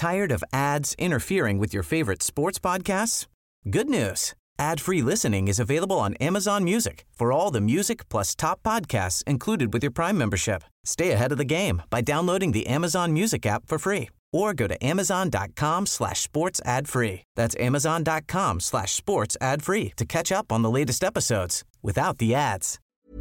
Tired of ads interfering with your favorite sports podcasts? Good news. Ad-free listening is available on Amazon Music for all the music plus top podcasts included with your Prime membership. Stay ahead of the game by downloading the Amazon Music app for free or go to amazon.com/sports ad free. That's amazon.com/sports ad free to catch up on the latest episodes without the ads.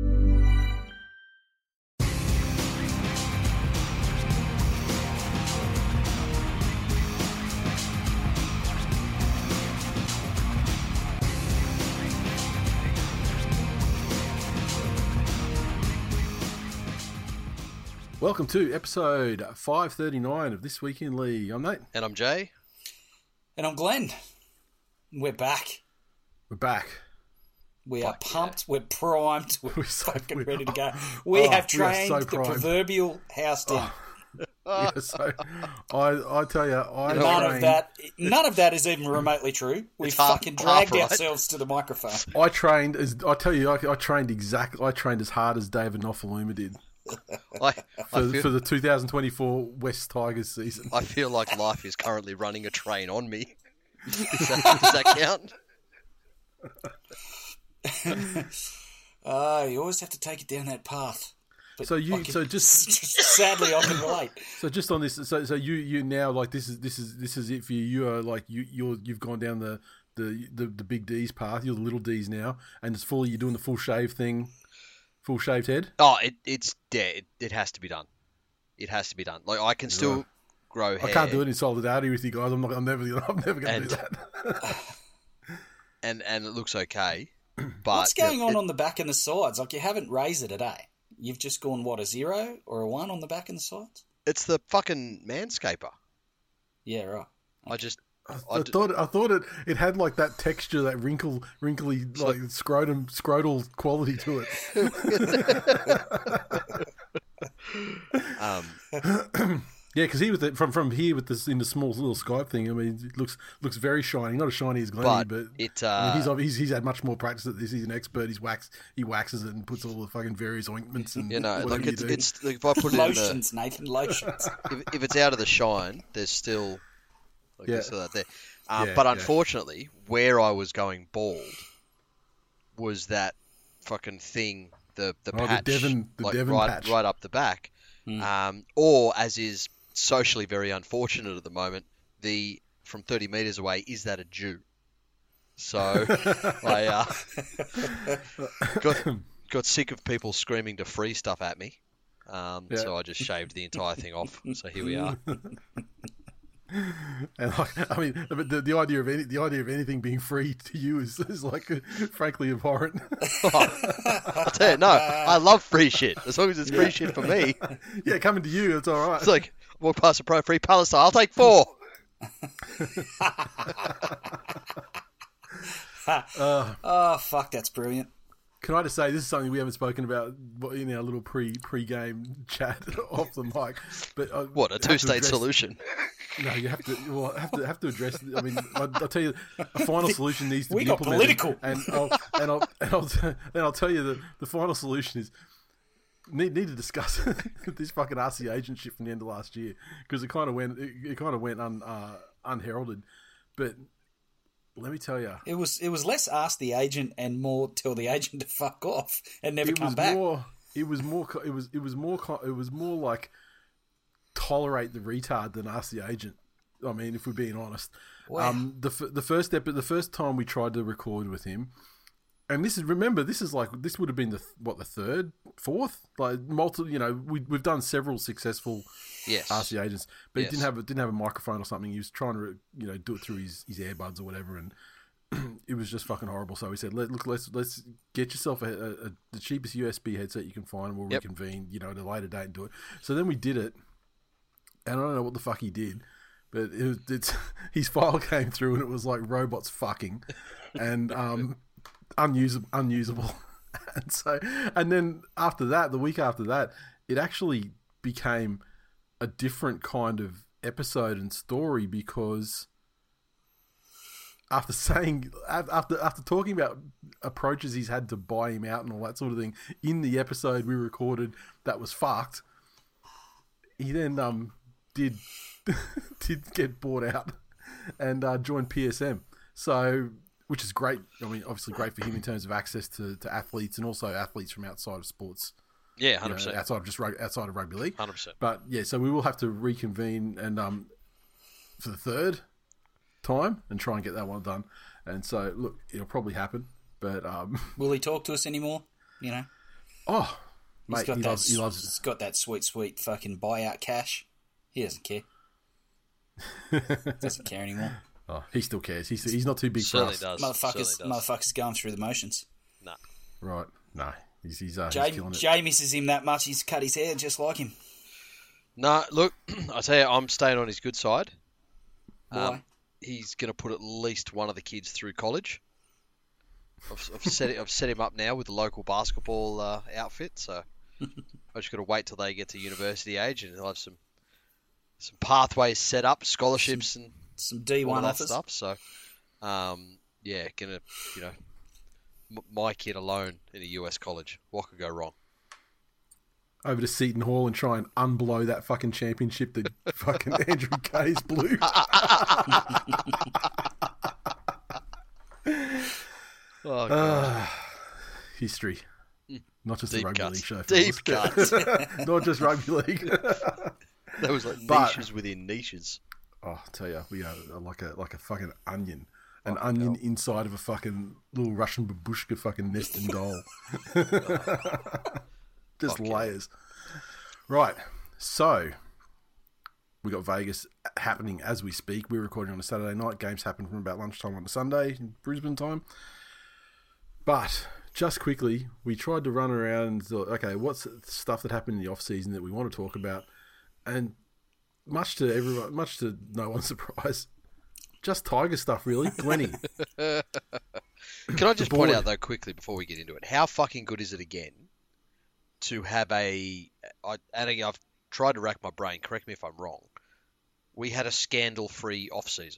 Welcome to episode 539 of This Week in League. I'm Nate. And I'm Jay. And I'm Glenn. We're back. We're back. We are pumped. Yeah. We're primed. We're fucking ready to go. We have trained the proverbial house down. Yeah, so I tell you, none of that is even remotely true. We fucking dragged ourselves to the microphone. I trained as hard as David Nofaluma did. For the 2024 West Tigers season. I feel like life is currently running a train on me. Does that count? You always have to take it down that path. But sadly I can relate. So just on this, so you now like this is it for you. You are like you've gone down the big D's path. You're the little D's now, and it's fully you're doing the full shave thing. Full shaved head? Oh, it's dead. It has to be done. It has to be done. Like I can still grow hair. I can't do it in solidarity with you guys. I'm never going to do that. and it looks okay. But what's going on the back and the sides? Like you haven't raised it today. You've just gone a 0 or a 1 on the back and the sides? It's the fucking Manscaper. Yeah, right. Okay. I thought it had like that texture, that wrinkly like scrotal quality to it. Yeah, because he was from here with this in the small little Skype thing. I mean, it looks very shiny. Not as shiny as Glennie, but he's had much more practice at this. He's an expert. He waxes it and puts all the fucking various ointments and like it's like if I put lotions, Nathan, lotions. If it's out of the shine, there's still. There's still that there. But unfortunately, where I was going bald was that fucking thing, the patch, the Devon patch. Right up the back. Or, as is socially very unfortunate at the moment, from 30 metres away, is that a Jew? So I got sick of people screaming to free stuff at me. So I just shaved the entire thing off. So here we are. And I mean, the idea of anything being free to you is like frankly abhorrent. I'll tell you, no, I love free shit as long as it's free shit for me. Yeah, coming to you, it's all right. It's like walk past a pro free Palestine, I'll take 4. Oh fuck, that's brilliant. Can I just say, this is something we haven't spoken about in our little pre-game chat off the mic. But what, a two-state solution? No, you have to address. I mean, I'll tell you, a final solution needs to be implemented. Political, I'll tell you the final solution is need to discuss this fucking RC agent shit from the end of last year, because it kind of went unheralded, but. Let me tell you, it was less ask the agent and more tell the agent to fuck off and never come back. It was more like tolerate the retard than ask the agent. I mean, if we're being honest, wow. The first time we tried to record with him, and this is this would have been the third, fourth, like multiple. You know, we've done several successful. Yes. RC agents, but he didn't have a microphone or something. He was trying to do it through his earbuds or whatever, and it was just fucking horrible. So we said, let's get yourself the cheapest USB headset you can find, and we'll reconvene, at a later date and do it. So then we did it, and I don't know what the fuck he did, but his file came through and it was like robots fucking, and unusable, and then after that, the week after that, it actually became a different kind of episode and story, because after talking about approaches he's had to buy him out and all that sort of thing in the episode we recorded that was fucked, he then did get bought out and joined PSM. So, which is great. I mean, obviously great for him in terms of access to athletes and also athletes from outside of sports. Yeah, 100%. Outside of rugby league. 100%. But yeah, so we will have to reconvene and for the third time and try and get that one done. And so, look, it'll probably happen. But will he talk to us anymore? You know. Oh, mate, he loves. He's got that sweet fucking buyout cash. He doesn't care. Doesn't care anymore. Oh, he still cares. He's not too big for us. Motherfuckers going through the motions. Nah. Right. No. He's killing it. Jay misses him that much. He's cut his hair just like him. No, look, I tell you, I'm staying on his good side. Why? He's going to put at least one of the kids through college. I've set him up now with the local basketball outfit, so I just got to wait till they get to university age, and he'll have some pathways set up, scholarships, and some D1 all that offers. stuff. So, yeah, gonna my kid alone in a US college. What could go wrong? Over to Seton Hall and try and unblow that fucking championship that fucking Andrew Kaye's blew. Oh, God. History. Not just Deep the rugby cuts. league show. Deep cuts. Not just rugby league. That was like niches within niches. Oh, I tell you, we are like a fucking onion. An onion inside of a fucking little Russian babushka fucking nesting doll. Just layers. Right. So, we got Vegas happening as we speak. We're recording on a Saturday night. Games happen from about lunchtime on a Sunday in Brisbane time. But, just quickly, we tried to run around and thought, okay, what's stuff that happened in the off-season that we want to talk about? And much to no one's surprise, just Tiger stuff, really. Glennie. Can I just point out, though, quickly before we get into it, how fucking good is it again to have I've tried to rack my brain, correct me if I'm wrong, we had a scandal-free off-season.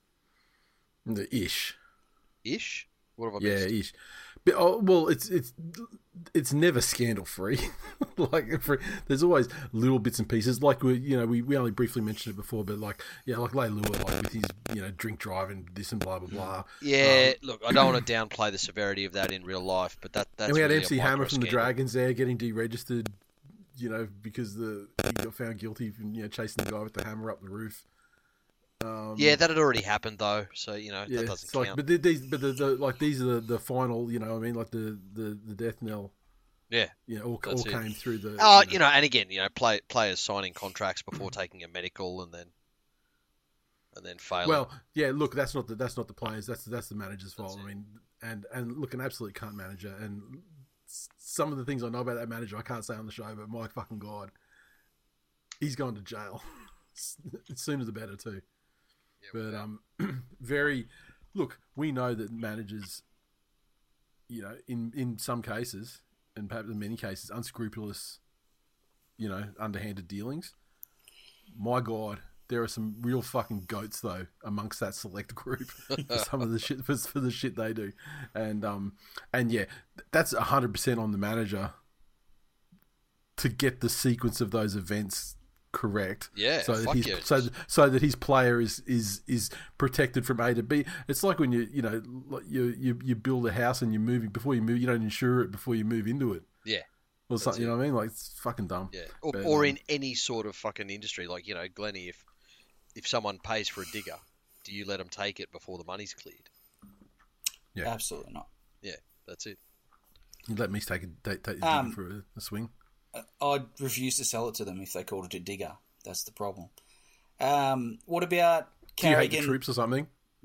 Ish? What have I missed? Yeah, ish. But, well, it's never scandal free. There's always little bits and pieces. Like we only briefly mentioned it before, but like Leilua, like with his drink driving this and blah blah blah. Yeah, look, I don't want to downplay the severity of that in real life, but that's. And we had really MC Hammer from the Dragons there getting deregistered, because he got found guilty from chasing the guy with the hammer up the roof. Yeah, that had already happened though, so that doesn't count. But these are the final, like the death knell. Yeah, all came through the. And again, players signing contracts before taking a medical and then failing. Well, yeah, look, that's not the players. That's the manager's fault. I mean, and look, an absolute cunt manager. And some of the things I know about that manager, I can't say on the show, but my fucking God, he's gone to jail. Sooner the better too. Yeah, but we know that managers, in some cases, and perhaps in many cases, unscrupulous, underhanded dealings. My God, there are some real fucking goats though amongst that select group for some of the shit for the shit they do, and yeah, that's 100% on the manager to get the sequence of those events correct. Yeah, so that his player is protected from A to B. It's like when you build a house and you're moving before you move, you don't insure it before you move into it. Yeah. Or something, you know what I mean? Like, it's fucking dumb. Yeah. Or in any sort of fucking industry, like, Glennie, if someone pays for a digger, do you let them take it before the money's cleared? Yeah. Absolutely not. Yeah, that's it. You let me take the digger for a swing? I'd refuse to sell it to them if they called it a digger. That's the problem. What about Carrigan? Do you hate the troops or something?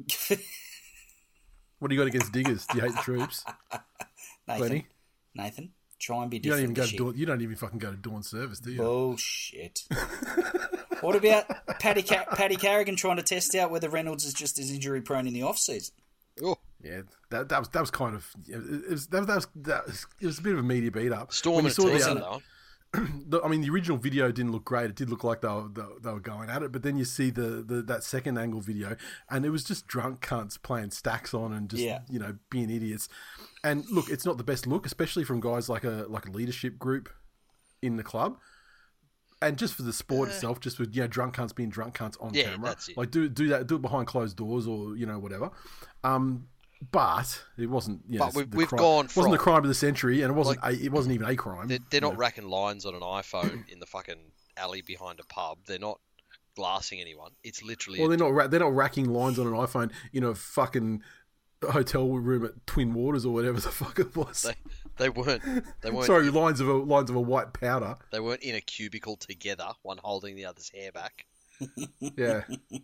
What do you got against diggers? Do you hate the troops? Nathan, try and be different. You don't even fucking go to dawn service, do you? Bullshit. What about Paddy Carrigan trying to test out whether Reynolds is just as injury prone in the off season? Oh. Yeah, that was kind of it was a bit of a media beat up. Storm and though. I mean, the original video didn't look great. It did look like they were going at it, but then you see that second angle video, and it was just drunk cunts playing stacks on and just being idiots. And look, it's not the best look, especially from guys like a leadership group in the club. and just for the sport itself, just with drunk cunts being drunk cunts on camera, that's it. like do that, do it behind closed doors or whatever. But it wasn't. But we've gone from... It wasn't the crime of the century, and it wasn't. It wasn't even a crime. They're not racking lines on an iPhone in the fucking alley behind a pub. They're not glassing anyone. It's literally. Well, they're not racking lines on an iPhone in a fucking hotel room at Twin Waters or whatever the fuck it was. They weren't. Sorry, lines of a white powder. They weren't in a cubicle together, one holding the other's hair back. Yeah.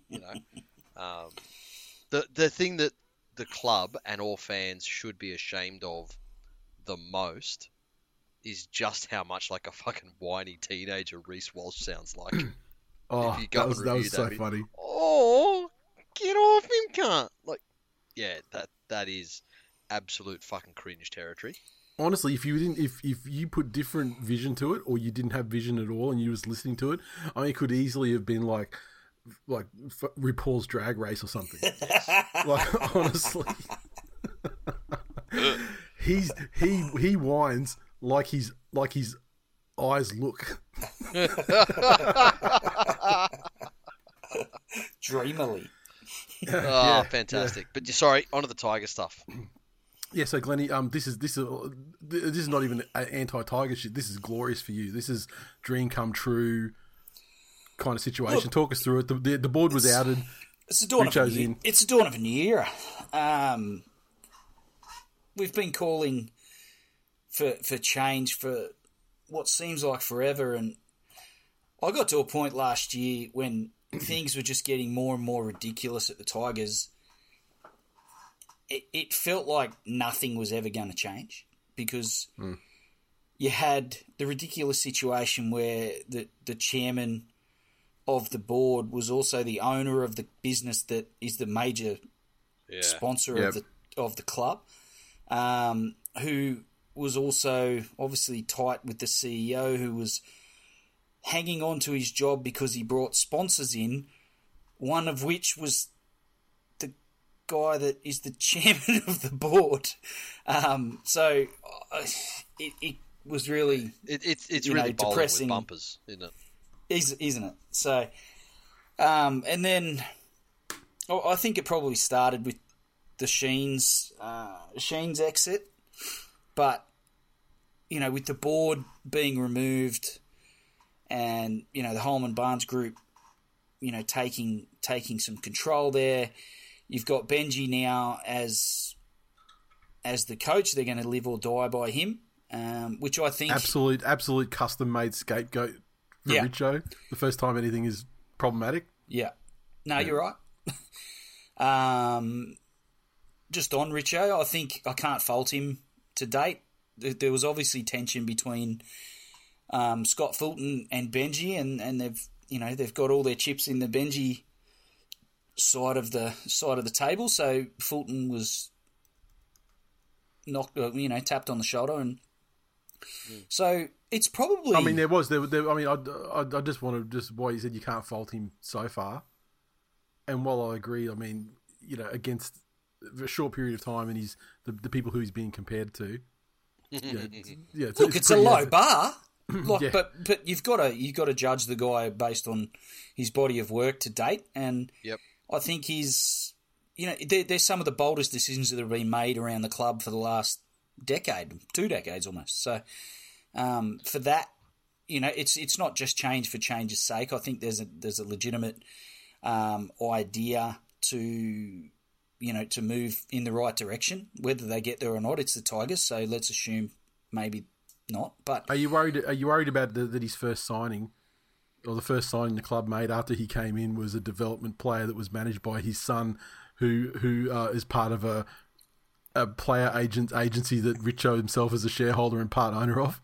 The thing that the club and all fans should be ashamed of the most is just how much like a fucking whiny teenager Reece Walsh sounds like. Oh, that was so funny. Oh, get off him, cunt! Like, yeah, that is absolute fucking cringe territory. Honestly, if you put different vision to it, or you didn't have vision at all, and you was listening to it, I mean, it could easily have been like RuPaul's Drag Race or something. Like, honestly, he whines like his eyes look. Dreamily. Fantastic. But sorry, on to the Tiger stuff. Yeah, so Glennie, this is not even anti-Tiger shit. This is glorious for you. This is dream come true kind of situation. Look, talk us through it. The board was outed. It's the dawn of a new era. We've been calling for change for what seems like forever, and I got to a point last year when things were just getting more and more ridiculous at the Tigers. It felt like nothing was ever going to change because you had the ridiculous situation where the chairman of the board was also the owner of the business that is the major sponsor of the club, who was also obviously tight with the CEO, who was hanging on to his job because he brought sponsors in, one of which was the guy that is the chairman of the board. So it was really it's really depressing with bumpers, isn't it? Isn't it? So, and then I think it probably started with the Sheen's exit, but with the board being removed, and the Holman Barnes Group, taking some control there. You've got Benji now as the coach. They're going to live or die by him, which I think absolute custom made scapegoat for Richo. The first time anything is problematic. Yeah, you're right. Just on Richo, I think I can't fault him to date. There was obviously tension between Scott Fulton and Benji, and they've got all their chips in the Benji side of the table. So Fulton was knocked, tapped on the shoulder, and so it's probably. I mean, I just want to why you said you can't fault him so far, and while I agree, I mean, against a short period of time, and he's the people who he's being compared to. It's a low bar. But you've got to judge the guy based on his body of work to date, and I think he's there's some of the boldest decisions that have been made around the club for the last decade, 2 decades almost. So for that, it's not just change for change's sake. I think there's a legitimate idea to move in the right direction. Whether they get there or not, it's the Tigers. So let's assume maybe not. But are you worried about that his first signing, or the first signing the club made after he came in, was a development player that was managed by his son, who is part of a player agency that Richo himself is a shareholder and part owner of?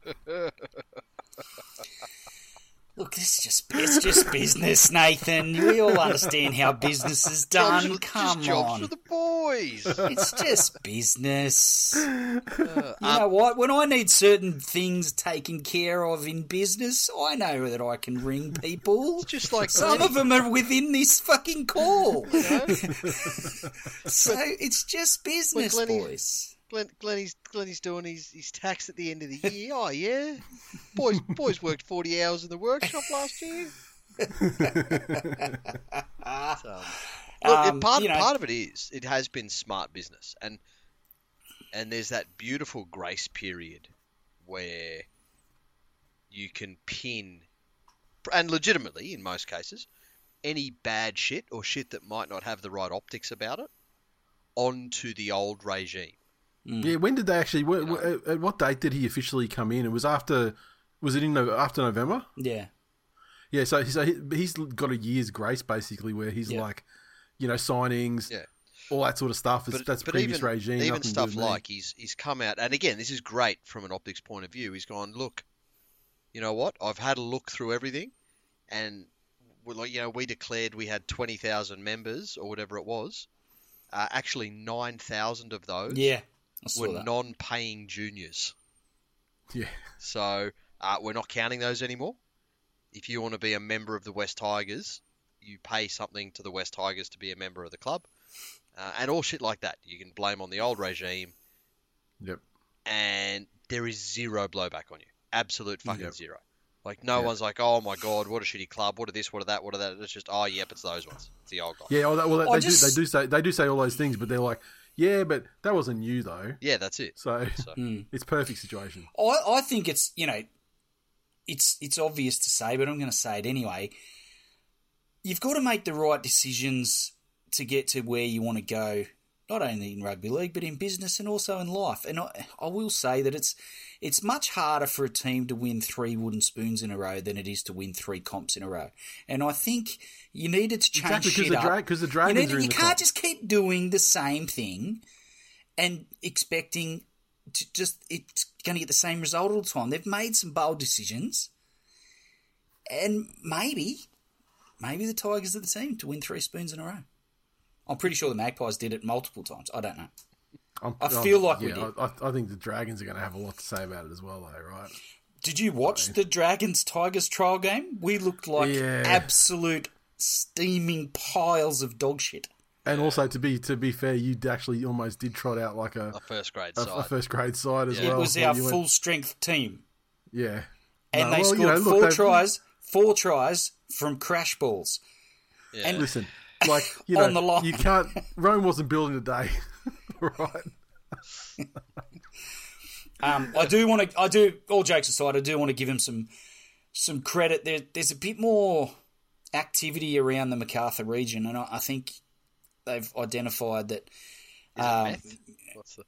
Look, it's just business, Nathan. We all understand how business is done. Come on. Jobs for the boys. It's just business. You know what? When I need certain things taken care of in business, I know that I can ring people. It's just like some of them are within this fucking call. So it's just business, boys. Glenny's doing his tax at the end of the year. Oh yeah, boys worked 40 hours in the workshop last year. Part of it is it has been smart business, and there's that beautiful grace period where you can pin, and legitimately in most cases, any bad shit or shit that might not have the right optics about it onto the old regime. Yeah, when did they actually? At what date did he officially come in? It was after. Was it after November? Yeah. Yeah, so he's got a year's grace basically, where he's like, signings, all that sort of stuff. That's previous regime. Even stuff like he's come out, and again, this is great from an optics point of view. He's gone, look, you know what? I've had a look through everything, and we declared we had 20,000 members or whatever it was. Actually, 9,000 of those were non-paying juniors. Yeah. So we're not counting those anymore. If you want to be a member of the West Tigers, you pay something to the West Tigers to be a member of the club. And all shit like that. You can blame on the old regime. Yep. And there is zero blowback on you. Absolute fucking zero. Like, no one's like, oh my God, what a shitty club. What are this, what are that, what are that. It's just, oh, yep, it's those ones. It's the old guys. Yeah, they do say all those things, but they're like, yeah, but that wasn't you, though. Yeah, that's it. So it's perfect situation. I think it's, it's obvious to say, but I'm going to say it anyway. You've got to make the right decisions to get to where you want to go, not only in rugby league, but in business and also in life. And I will say that it's much harder for a team to win 3 wooden spoons in a row than it is to win 3 comps in a row. And I think you needed to change shit up. Because the Dragons are in the You can't just keep doing the same thing and expecting it's going to get the same result all the time. They've made some bold decisions, and maybe the Tigers are the team to win 3 spoons in a row. I'm pretty sure the Magpies did it multiple times. I don't know. I feel like we did. I think the Dragons are going to have a lot to say about it as well, though, right? Did you watch the Dragons-Tigers trial game? We looked like absolute steaming piles of dog shit. And also, to be fair, you actually almost did trot out like a first grade side. A first grade side as well. It was our full strength team. Yeah. And they scored 4 tries from crash balls. Yeah. And listen, like, on the line. You can't. Rome wasn't built in a day, right? All jokes aside, I do want to give him some credit. There's a bit more activity around the Macarthur region, and I think they've identified that. What's the?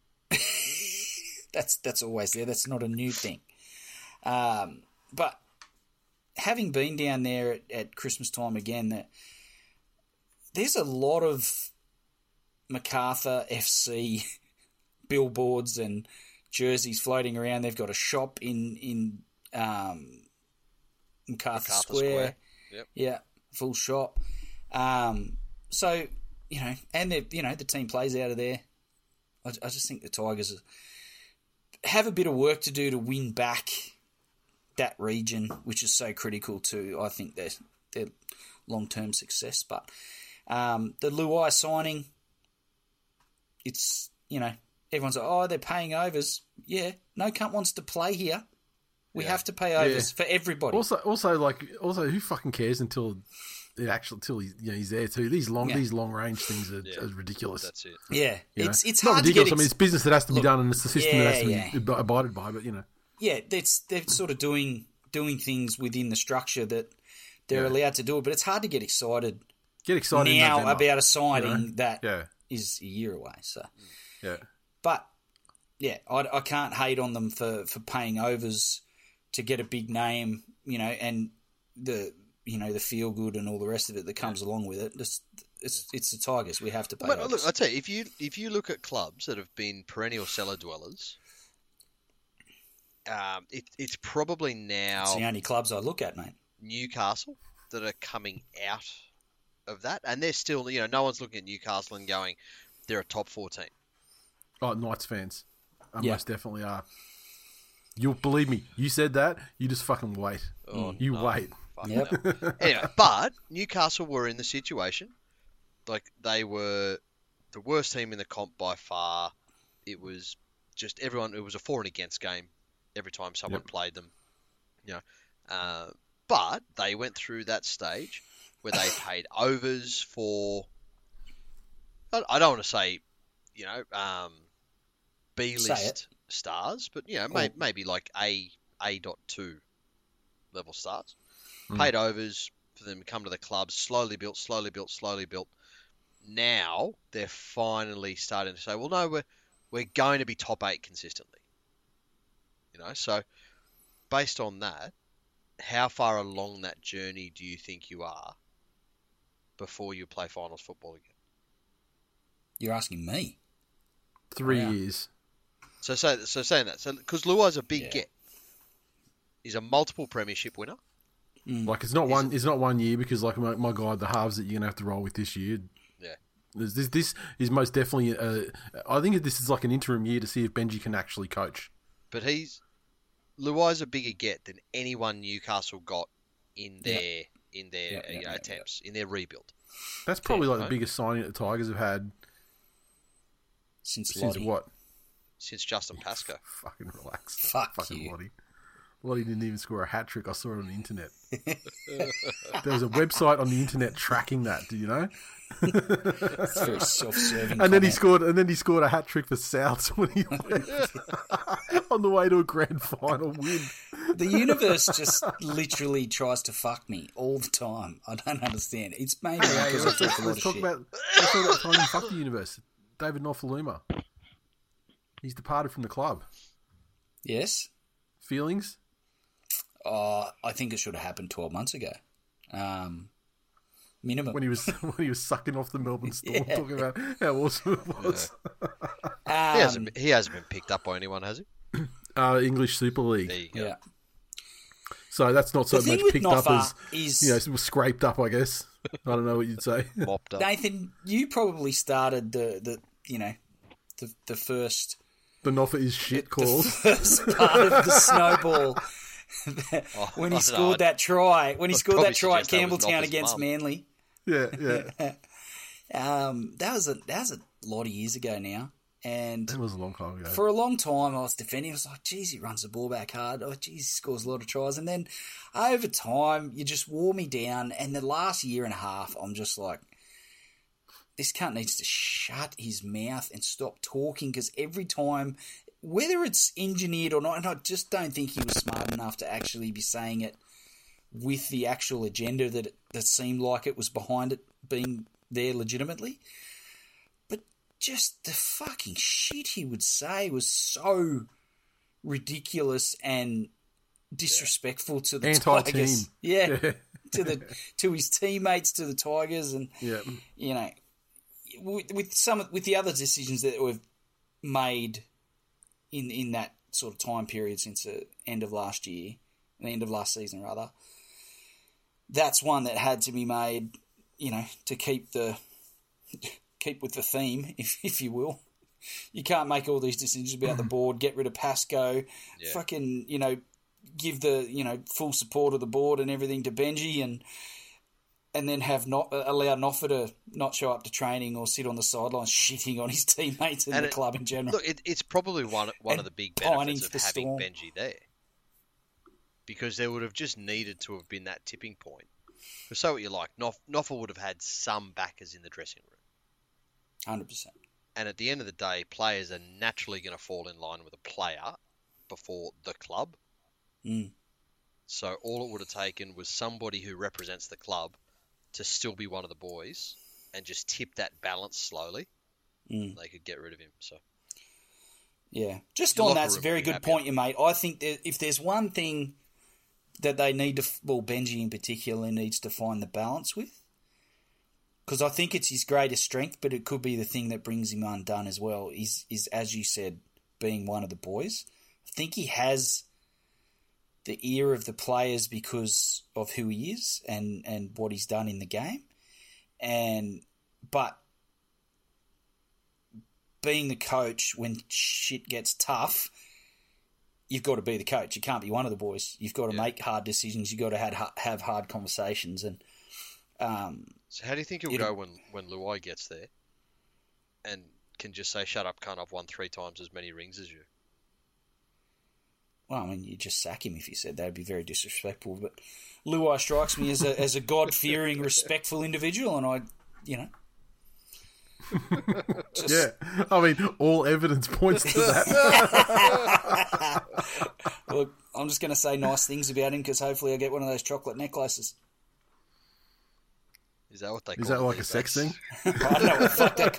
That's always there. That's not a new thing. But having been down there at Christmas time again, there's a lot of Macarthur FC billboards and jerseys floating around. They've got a shop in Macarthur Square. Yep. Yeah, full shop. So, and the team plays out of there. I just think the Tigers have a bit of work to do to win back that region, which is so critical to, I think, their long-term success. But the Luai signing, it's, everyone's like, oh, they're paying overs. Yeah, no cunt wants to play here. We have to pay overs for everybody. Also, who fucking cares until he's there too? These long range things are ridiculous. That's it. Yeah, it's not hard ridiculous. To get it's business that has to be done, and it's the system that has to be abided by. But yeah, they're sort of doing things within the structure that they're allowed to do it. But it's hard to get excited. Now about a signing that is a year away. So but I can't hate on them for paying overs to get a big name, and the feel good and all the rest of it that comes along with it. It's the Tigers. We have to pay. But look, I tell you, if you look at clubs that have been perennial cellar dwellers, it's probably now it's the only clubs I look at, mate. Newcastle that are coming out of that, and they're still, no one's looking at Newcastle and going, they're a top 4 team. Oh, Knights fans, most definitely are. You'll believe me. You said that. You just fucking wait. Wait. Yep. Anyway, but Newcastle were in the situation, like they were the worst team in the comp by far. it was just everyone. It was a for and against game every time someone played them. But they went through that stage where they paid overs for. I don't want to say, B-list stars, but maybe like A.2 level stars. Paid overs for them to come to the club, slowly built. Now they're finally starting to say, well, no, we're going to be top 8 consistently. So based on that, how far along that journey do you think you are before you play finals football again? You're asking me. 3 years. So saying that, because Luai's a big get. He's a multiple premiership winner. Like it's not 1 year because like my God, the halves that you're gonna have to roll with this year. Yeah. This is most definitely. I think this is like an interim year to see if Benji can actually coach. But Luai's a bigger get than anyone Newcastle got in their attempts in their rebuild. That's probably the biggest signing that the Tigers have had since what? Since Justin Pascoe. Fucking relax. Fucking you. Lottie didn't even score a hat trick. I saw it on the internet. There was a website on the internet tracking that. Do you know? It's very self-serving. And then he scored a hat trick for Souths when he left on the way to a grand final win. The universe just literally tries to fuck me all the time. I don't understand. It's maybe because I talk a lot of shit. Let's talk about the time you fuck the universe. David Nofaluma. He's departed from the club. Yes. Feelings? I think it should have happened 12 months ago. Minimum. When he was sucking off the Melbourne Storm, talking about how awesome it was. He hasn't been picked up by anyone, has he? English Super League. There you go. Yeah. So that's not so much picked up as scraped up, I guess. I don't know what you'd say. Mopped up. Nathan, you probably started the first. The Noffa is shit calls. The first part of the snowball. When he scored that try at Campbelltown against Manly. Yeah. That was a lot of years ago now. And it was a long time ago. For a long time I was defending. I was like, geez, he runs the ball back hard. Oh, geez, he scores a lot of tries. And then over time, you just wore me down. And the last year and a half, I'm just like, this cunt needs to shut his mouth and stop talking, because every time, whether it's engineered or not, and I just don't think he was smart enough to actually be saying it with the actual agenda that seemed like it was behind it being there legitimately. But just the fucking shit he would say was so ridiculous and disrespectful to the Tigers. Yeah. To his teammates, to the Tigers, and with the other decisions that we've made in that sort of time period since the end of last season rather, that's one that had to be made, to keep with the theme, if you will. You can't make all these decisions about the board, get rid of Pascoe, fucking, give the, full support of the board and everything to Benji, and then have not allowed Noffa to not show up to training or sit on the sidelines shitting on his teammates and the club in general. Look, it's probably one of the big benefits of having Benji there, because there would have just needed to have been that tipping point. Because so what you like, Noffa would have had some backers in the dressing room. 100%. And at the end of the day, players are naturally going to fall in line with a player before the club. Mm. So all it would have taken was somebody who represents the club to still be one of the boys and just tip that balance slowly. They could get rid of him. So, yeah, just on that's a very good point you made. I think that if there's one thing that they need to, Benji in particular needs to find the balance with, because I think it's his greatest strength, but it could be the thing that brings him undone as well, is as you said, being one of the boys. I think he has the ear of the players because of who he is and what he's done in the game. But being the coach, when shit gets tough, you've got to be the coach. You can't be one of the boys. You've got to make hard decisions. You've got to have hard conversations. And so how do you think it'll go when Luai gets there? And can just say, shut up, cunt, I've won 3 times as many rings as you. Well, I mean, you just sack him if you said that. Would be very disrespectful. But Luai strikes me as a God-fearing, respectful individual, and I, you know... Yeah, I mean, all evidence points to that. Look, I'm just going to say nice things about him because hopefully I get one of those chocolate necklaces. Is that what they call it? Is that like a sex thing? I don't know what the fuck they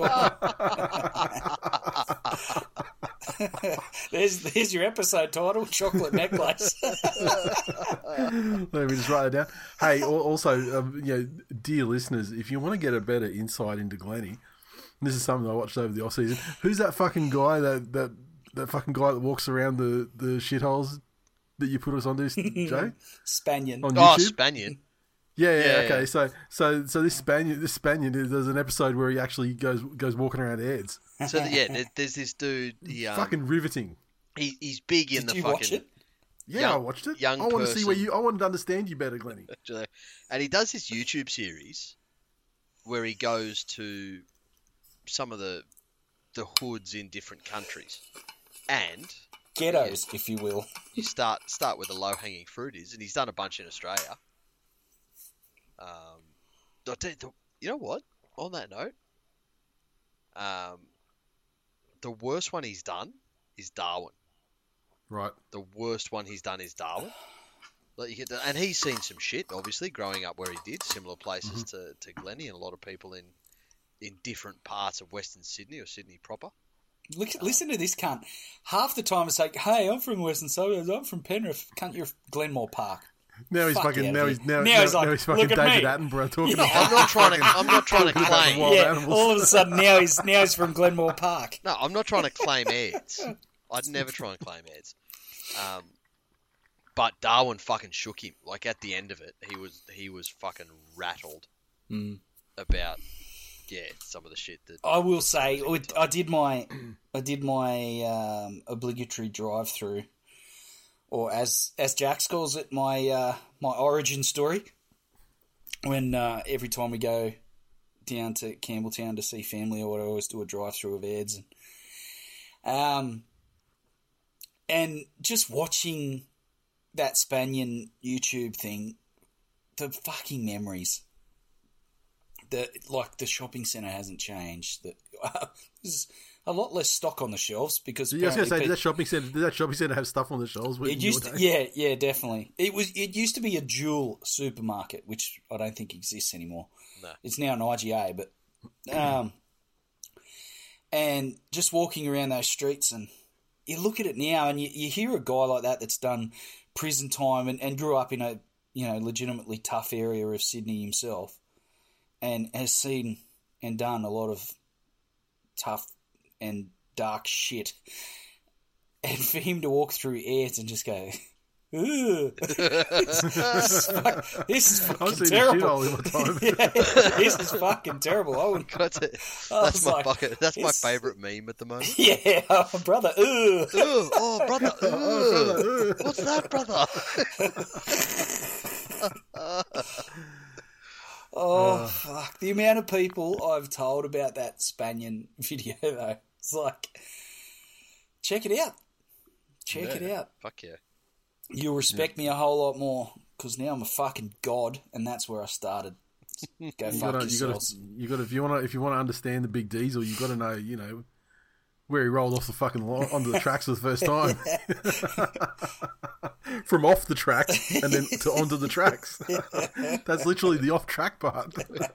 call it. There's your episode title, Chocolate Necklace. Let me just write it down. Hey, also, dear listeners, if you want to get a better insight into Glennie, this is something I watched over the off season. Who's that fucking guy that fucking guy that walks around the shitholes that you put us onto, Jay? Spaniard. On YouTube? Oh, Spaniard. Yeah. Okay. So this Spaniard, there's an episode where he actually goes walking around ads. So there's this dude. Fucking riveting. He's big in Did the you fucking. watch it? Yeah, I watched it. I want to see where I wanted to understand you better, Glennie. And he does this YouTube series where he goes to some of the hoods in different countries, and ghettos, if you will. You start where the low hanging fruit is, and he's done a bunch in Australia. You know what? On that note, the worst one he's done is Darwin. Right. The worst one he's done is Darwin. And he's seen some shit, obviously, growing up where he did, similar places to Glennie and a lot of people in different parts of Western Sydney or Sydney proper. Listen to this cunt. Half the time it's like, hey, I'm from Western Suburbs, I'm from Penrith, cunt, you're Glenmore Park. Now he's fucking he's fucking David Attenborough talking about. I'm not trying to claim. Yeah, all of a sudden now he's from Glenmore Park. No, I'm not trying to claim ads. I'd never try and claim ads. But Darwin fucking shook him. Like at the end of it, he was fucking rattled about some of the shit that. I will say, I did my obligatory drive through, or as Jax calls it, my origin story. When every time we go down to Campbelltown to see family or whatever, I always do a drive through of ads, and just watching that Spaniard YouTube thing, the fucking memories. The shopping centre hasn't changed. There's a lot less stock on the shelves because. Yeah, I was going to say, did that shopping centre have stuff on the shelves? It used to, yeah, definitely. It used to be a dual supermarket, which I don't think exists anymore. No. It's now an IGA, but and just walking around those streets, and you look at it now, and you hear a guy like that that's done prison time and grew up in a legitimately tough area of Sydney himself, and has seen and done a lot of tough and dark shit. And for him to walk through ads and just go, "Ooh, this is fucking terrible." This is fucking terrible. I wouldn't. That's my bucket. That's my favourite meme at the moment. Yeah, oh, brother. Ooh. Oh, brother. Ooh. What's that, brother? Oh, fuck. The amount of people I've told about that Spaniard video, though. It's like, check it out. Check it out. Fuck yeah. You'll respect me a whole lot more, because now I'm a fucking god, and that's where I started. Go fuck yourselves. If you want to understand the Big Diesel, you got to know, where he rolled off the fucking onto the tracks for the first time. From off the tracks and then to onto the tracks. That's literally the off-track part.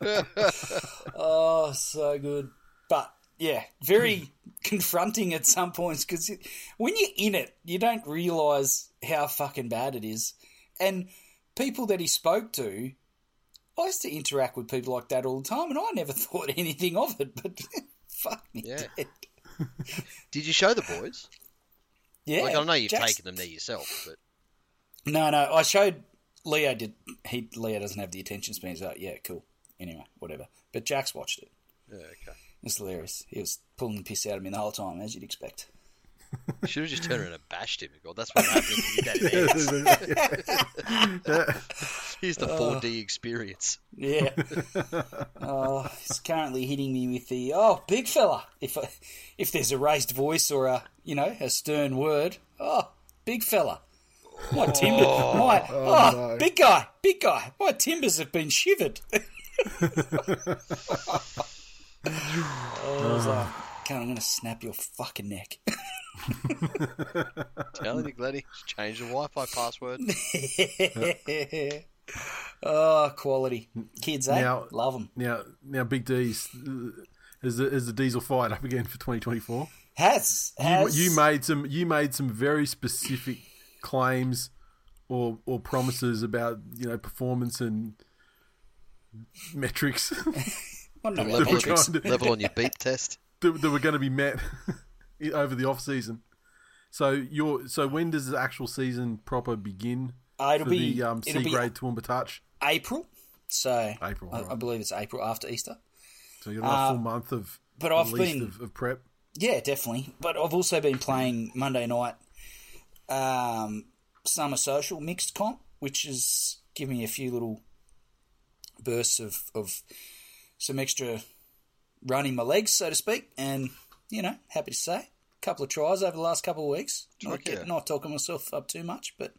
Oh, so good. But, yeah, very confronting at some points, because when you're in it, you don't realise how fucking bad it is. And people that he spoke to, I used to interact with people like that all the time, and I never thought anything of it, but fuck me dead. Did you show the boys? Yeah. I know you've taken them there yourself, but... No, I showed... Leo did... Leo doesn't have the attention span, so yeah, cool. Anyway, whatever. But Jax watched it. Yeah, okay. It's hilarious. He was pulling the piss out of me the whole time, as you'd expect. You should have just turned around and bashed him. God, that's what happened to you, Daddy. Here's the 4D experience. Yeah. He's currently hitting me with the big fella. If there's a raised voice or a stern word, big fella. My timber, no. big guy. My timbers have been shivered. I was like, I'm going to snap your fucking neck. Telling you, Glenny, change the Wi-Fi password. Quality. Kids, love them. Now, Big D's, is the diesel fired up again for 2024? Has. You made some very specific claims or promises about performance and metrics. Level on your beep test that were going to be met over the off season. So when does the actual season proper begin? It'll for be the C grade Toowoomba Touch? April. So April. I believe it's April after Easter. So you've got a full month of prep. Yeah, definitely. But I've also been playing Monday night summer social mixed comp, which has given me a few little bursts of some extra running my legs, so to speak, and happy to say, a couple of tries over the last couple of weeks. Not talking myself up too much, but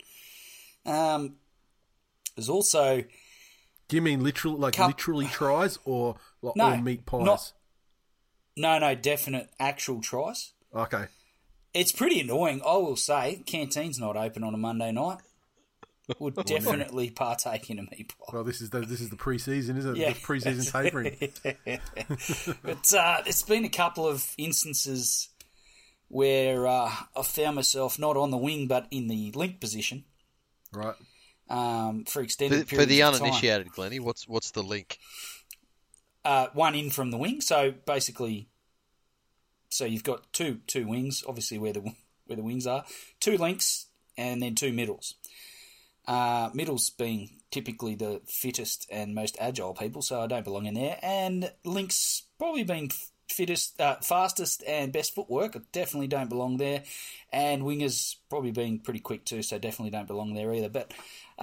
there's also. Do you mean literally tries or meat pies? No, definite actual tries. Okay. It's pretty annoying, I will say. Canteens not open on a Monday night. Would definitely partake in a meat pie. Well, this is the pre-season, isn't it? Yeah. The pre-season tapering. But it's been a couple of instances where I found myself not on the wing but in the link position. Right. For extended periods for the of time. uninitiated, Glennie, what's the link? One in from the wing. So basically, you've got two wings, obviously where the wings are, 2 links, and then 2 middles. Middles being typically the fittest and most agile people, so I don't belong in there. And links probably being fastest and best footwork, I definitely don't belong there. And wingers probably being pretty quick too, so definitely don't belong there either. But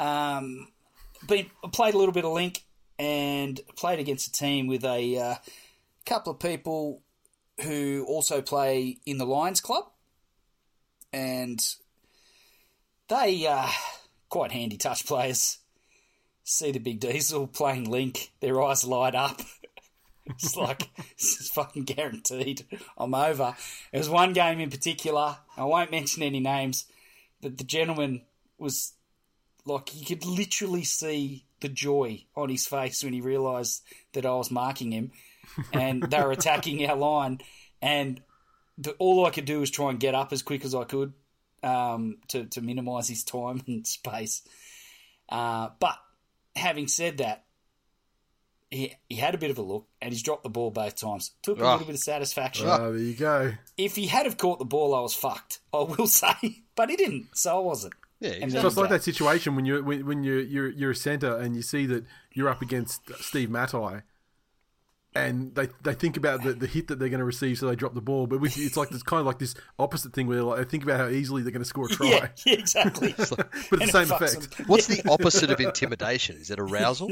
played a little bit of link and played against a team with a couple of people who also play in the Lions Club, and they quite handy touch players. See the big diesel playing link, their eyes light up. It's like, this is fucking guaranteed. I'm over. There was one game in particular, I won't mention any names, that the gentleman was like, you could literally see the joy on his face when he realised that I was marking him and they were attacking our line, and all I could do was try and get up as quick as I could to minimise his time and space. But having said that, he had a bit of a look and he's dropped the ball both times. Took a little bit of satisfaction. Oh, there you go. If he had have caught the ball, I was fucked, I will say. But he didn't, so I wasn't. Yeah, exactly. So it's like that situation when you're a centre and you see that you're up against Steve Matai, and they think about the hit that they're going to receive, so they drop the ball. But it's like this kind of like this opposite thing where they think about how easily they're going to score a try. Yeah, exactly. But the same effect. What's the opposite of intimidation? Is it arousal?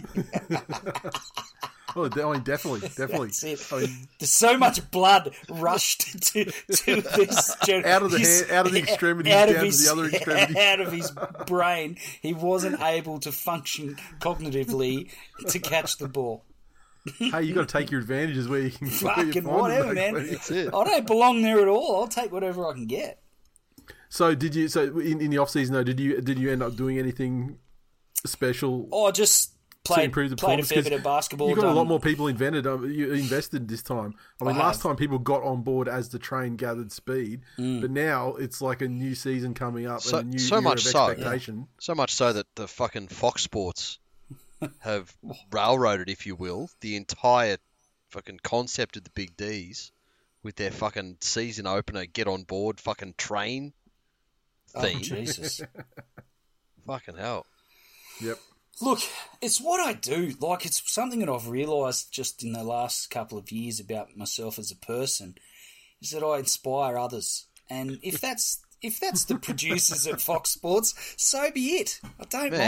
Oh, definitely. There's so much blood rushed to this out of the extremity down to the other extremity, out of his brain. He wasn't able to function cognitively to catch the ball. Hey, you got to take your advantages where you can. Fucking whatever, man. That's it. I don't belong there at all. I'll take whatever I can get. So did you? So in the off season though, did you end up doing anything special? Oh, just played a fair bit of basketball. You got a lot more people invested this time. I mean, last time people got on board as the train gathered speed, but now it's like a new season coming up and a new year of expectation. So much so that the fucking Fox Sports have railroaded, if you will, the entire fucking concept of the Big D's with their fucking season opener, get on board, fucking train theme. Oh, Jesus. Fucking hell. Yep. Look, it's what I do. Like, it's something that I've realised just in the last couple of years about myself as a person, is that I inspire others. And if that's the producers at Fox Sports, so be it. I don't mind.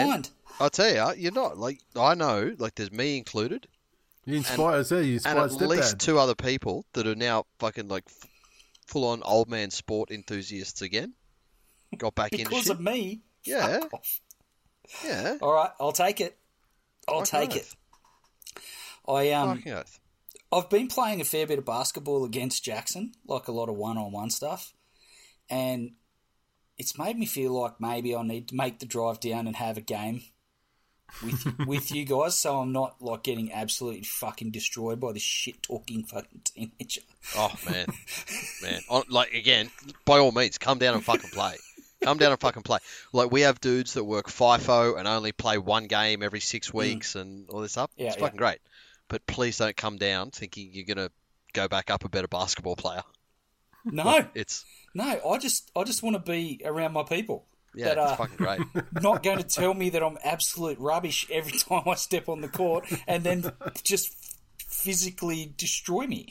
I'll tell you, you're not. Like, I know, like, there's me included. You inspired at stepdad. Least 2 other people that are now fucking, like, full-on old man sport enthusiasts again. Got back into shit. Because of me? Yeah. Yeah. All right, I'll take it. I'll take it. Fucking oath. I've been playing a fair bit of basketball against Jackson, like a lot of one-on-one stuff, and it's made me feel like maybe I need to make the drive down and have a game with you guys, so I'm not like getting absolutely fucking destroyed by this shit-talking fucking teenager. Oh, man. Like, again, by all means, come down and fucking play. Come down and fucking play. Like, we have dudes that work FIFO and only play one game every 6 weeks and all this stuff. It's fucking great. But please don't come down thinking you're going to go back up a better basketball player. No. I just want to be around my people. Yeah, that it's are fucking great. Not going to tell me that I'm absolute rubbish every time I step on the court and then just physically destroy me.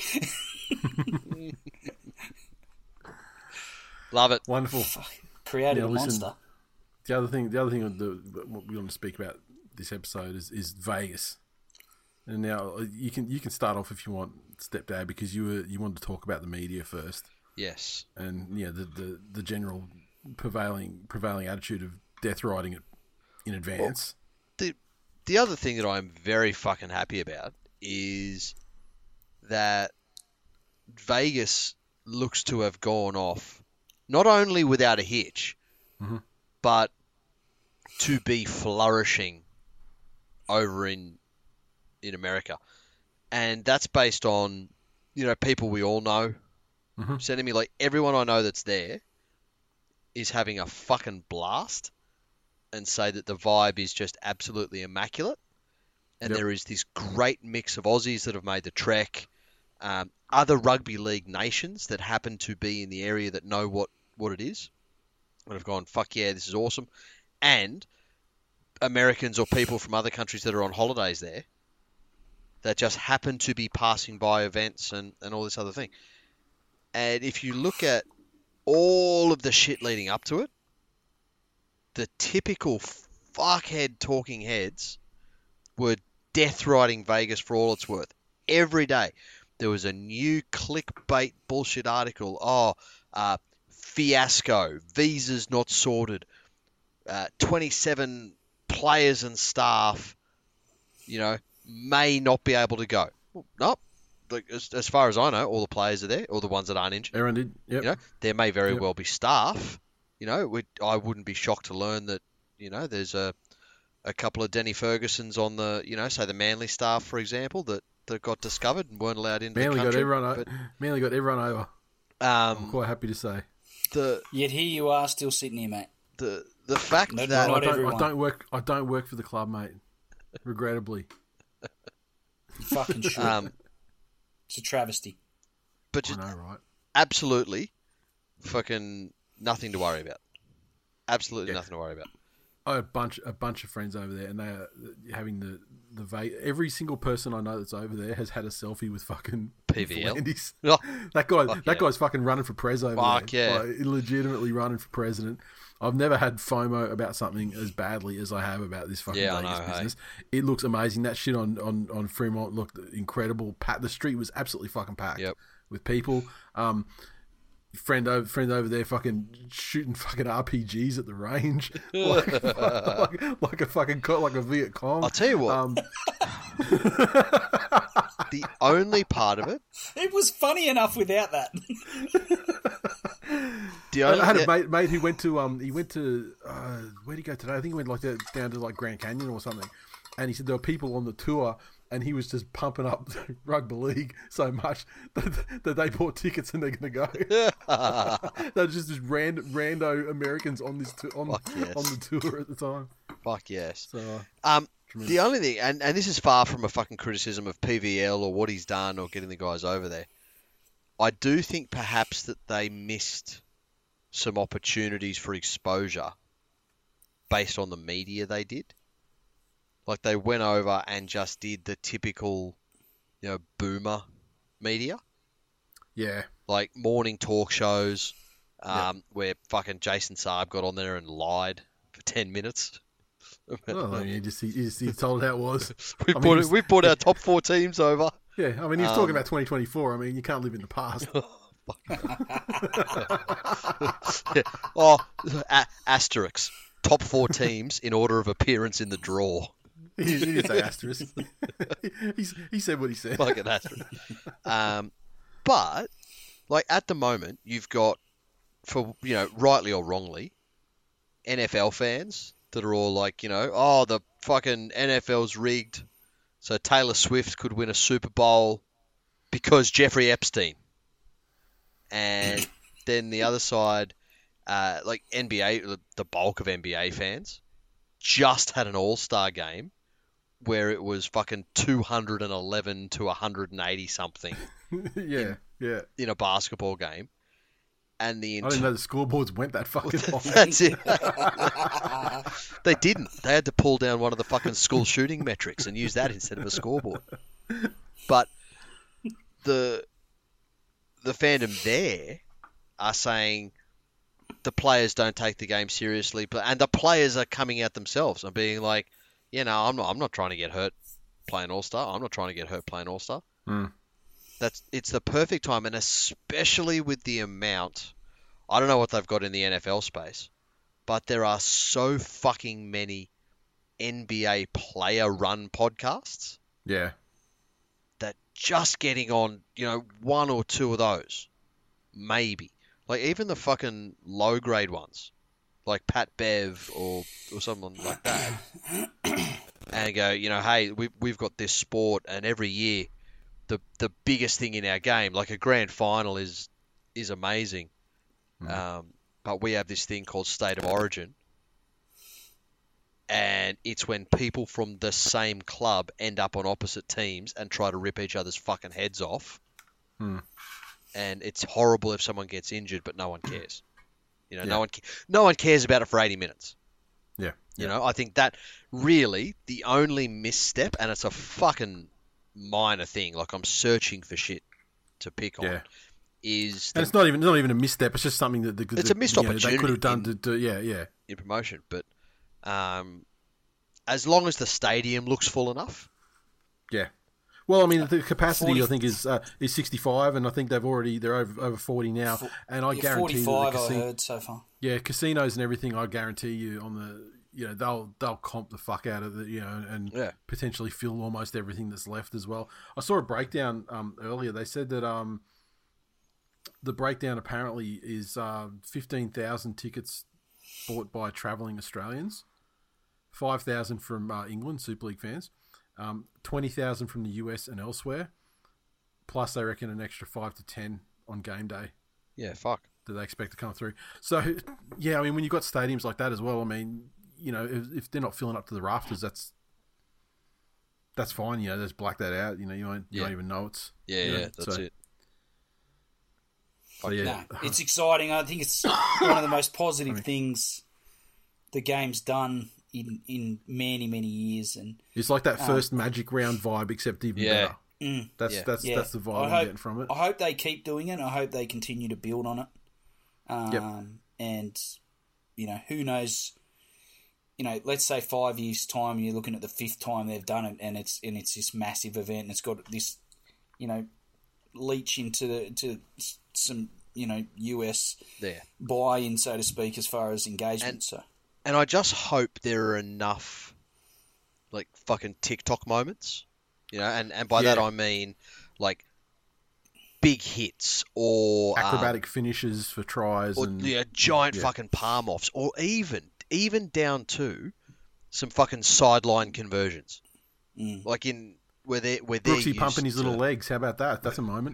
Love it. Wonderful. Created a monster. The other thing what we want to speak about this episode is Vegas. And now you can start off if you want, stepdad, because you wanted to talk about the media first. Yes. And the general prevailing attitude of death riding it in advance. Well, the other thing that I'm very fucking happy about is that Vegas looks to have gone off not only without a hitch, but to be flourishing over in America. And that's based on, people we all know sending me, like, everyone I know that's there is having a fucking blast and say that the vibe is just absolutely immaculate. And there is this great mix of Aussies that have made the trek, other rugby league nations that happen to be in the area that know what it is, and have gone, fuck yeah, this is awesome. And Americans or people from other countries that are on holidays there that just happen to be passing by events and all this other thing. And if you look at all of the shit leading up to it, the typical fuckhead talking heads were death riding Vegas for all it's worth. Every day there was a new clickbait bullshit article. Fiasco, visas not sorted, 27 players and staff, may not be able to go. Well, nope. Like, as far as I know, all the players are there, all the ones that aren't injured. Everyone did. Yep. There may very well be staff. I wouldn't be shocked to learn that, there's a couple of Denny Fergusons on the, say the Manly staff, for example, that got discovered and weren't allowed into the country. Manly got everyone over. I'm quite happy to say. Yet here you are, still sitting here, mate. The fact that I don't work for the club, mate. Regrettably. You fucking should. It's a travesty. But just, I know, right? Absolutely, fucking nothing to worry about. Absolutely nothing to worry about. I have a bunch of friends over there, and they are having every single person I know that's over there has had a selfie with fucking PVL. Oh, that guy's fucking running for pres over there. Yeah. Like, legitimately running for president. I've never had FOMO about something as badly as I have about this fucking Vegas business. Hey. It looks amazing. That shit on Fremont looked incredible. The street was absolutely fucking packed with people. Friend over there fucking shooting fucking RPGs at the range like a Viet Cong. I'll tell you what. The only part of it, it was funny enough without that. I had a mate who went to where'd he go today? I think he went down to Grand Canyon or something, and he said there were people on the tour. And he was just pumping up rugby league so much that they bought tickets and they're going to go. They're just rando Americans on this on the tour at the time. Fuck yes. So, the only thing, and this is far from a fucking criticism of PVL or what he's done or getting the guys over there. I do think perhaps that they missed some opportunities for exposure based on the media they did. Like, they went over and just did the typical, boomer media. Yeah. Like morning talk shows, where fucking Jason Saab got on there and lied for 10 minutes. Well, I mean, he told it how it was. We brought our top 4 teams over. Yeah, I mean, he's talking about 2024. I mean, you can't live in the past. Asterix. Top 4 teams in order of appearance in the draw. He didn't say asterisk. he said what he said. Fucking asterisk. But, like, at the moment, you've got, for, rightly or wrongly, NFL fans that are all like, the fucking NFL's rigged, so Taylor Swift could win a Super Bowl because Jeffrey Epstein. And then the other side, like NBA, the bulk of NBA fans, just had an All-Star game where it was fucking 211 to 180 something. Yeah. In a basketball game. And I didn't know the scoreboards went that fucking long. That's it. They didn't. They had to pull down one of the fucking school shooting metrics and use that instead of a scoreboard. But the fandom there are saying the players don't take the game seriously, and the players are coming out themselves and being like, I'm not trying to get hurt playing All-Star. I'm not trying to get hurt playing All-Star. It's the perfect time, and especially with the amount, I don't know what they've got in the NFL space, but there are so fucking many NBA player-run podcasts. Yeah. That just getting on, 1 or 2 of those, maybe. Like, even the fucking low-grade ones, like Pat Bev or someone like that, and go, hey, we've got this sport, and every year, the biggest thing in our game, like a grand final is amazing. But we have this thing called State of Origin. And it's when people from the same club end up on opposite teams and try to rip each other's fucking heads off. And it's horrible if someone gets injured, but no one cares. No one cares about it for 80 minutes. Yeah. I think that really the only misstep, and it's a fucking minor thing, like I'm searching for shit to pick on, is and it's not even a misstep. It's just something that it's a missed opportunity they could have done in promotion. But as long as the stadium looks full enough, Well, I mean, the capacity 40, I think is 65, and I think they're over 40 now. And I guarantee 45 I heard so far. Yeah, casinos and everything. I guarantee you they'll comp the fuck out of it, and potentially fill almost everything that's left as well. I saw a breakdown earlier. They said that the breakdown apparently is 15,000 tickets bought by travelling Australians, 5,000 from England Super League fans, 20,000 from the US and elsewhere, plus they reckon an extra 5 to 10 on game day. Yeah, fuck. Do they expect to come through? So, yeah, I mean, when you've got stadiums like that as well, I mean, if they're not filling up to the rafters, that's fine. Just black that out. You don't even know it's. That's it. So, yeah. No, it's exciting. I think it's one of the most positive things the game's done in many, many years. And it's like that first Magic round vibe, except even better. That's the vibe I'm getting from it. I hope they keep doing it. I hope they continue to build on it. And who knows? Let's say 5 years' time, you're looking at the 5th time they've done it, and it's this massive event, and it's got this, leach into some US buy-in, so to speak, as far as engagement. And I just hope there are enough like fucking TikTok moments, and by that I mean like big hits or acrobatic finishes for tries, or giant fucking palm offs, or even down to some fucking sideline conversions, like in where they're Brooksy pumping his little legs. How about that? That's a moment.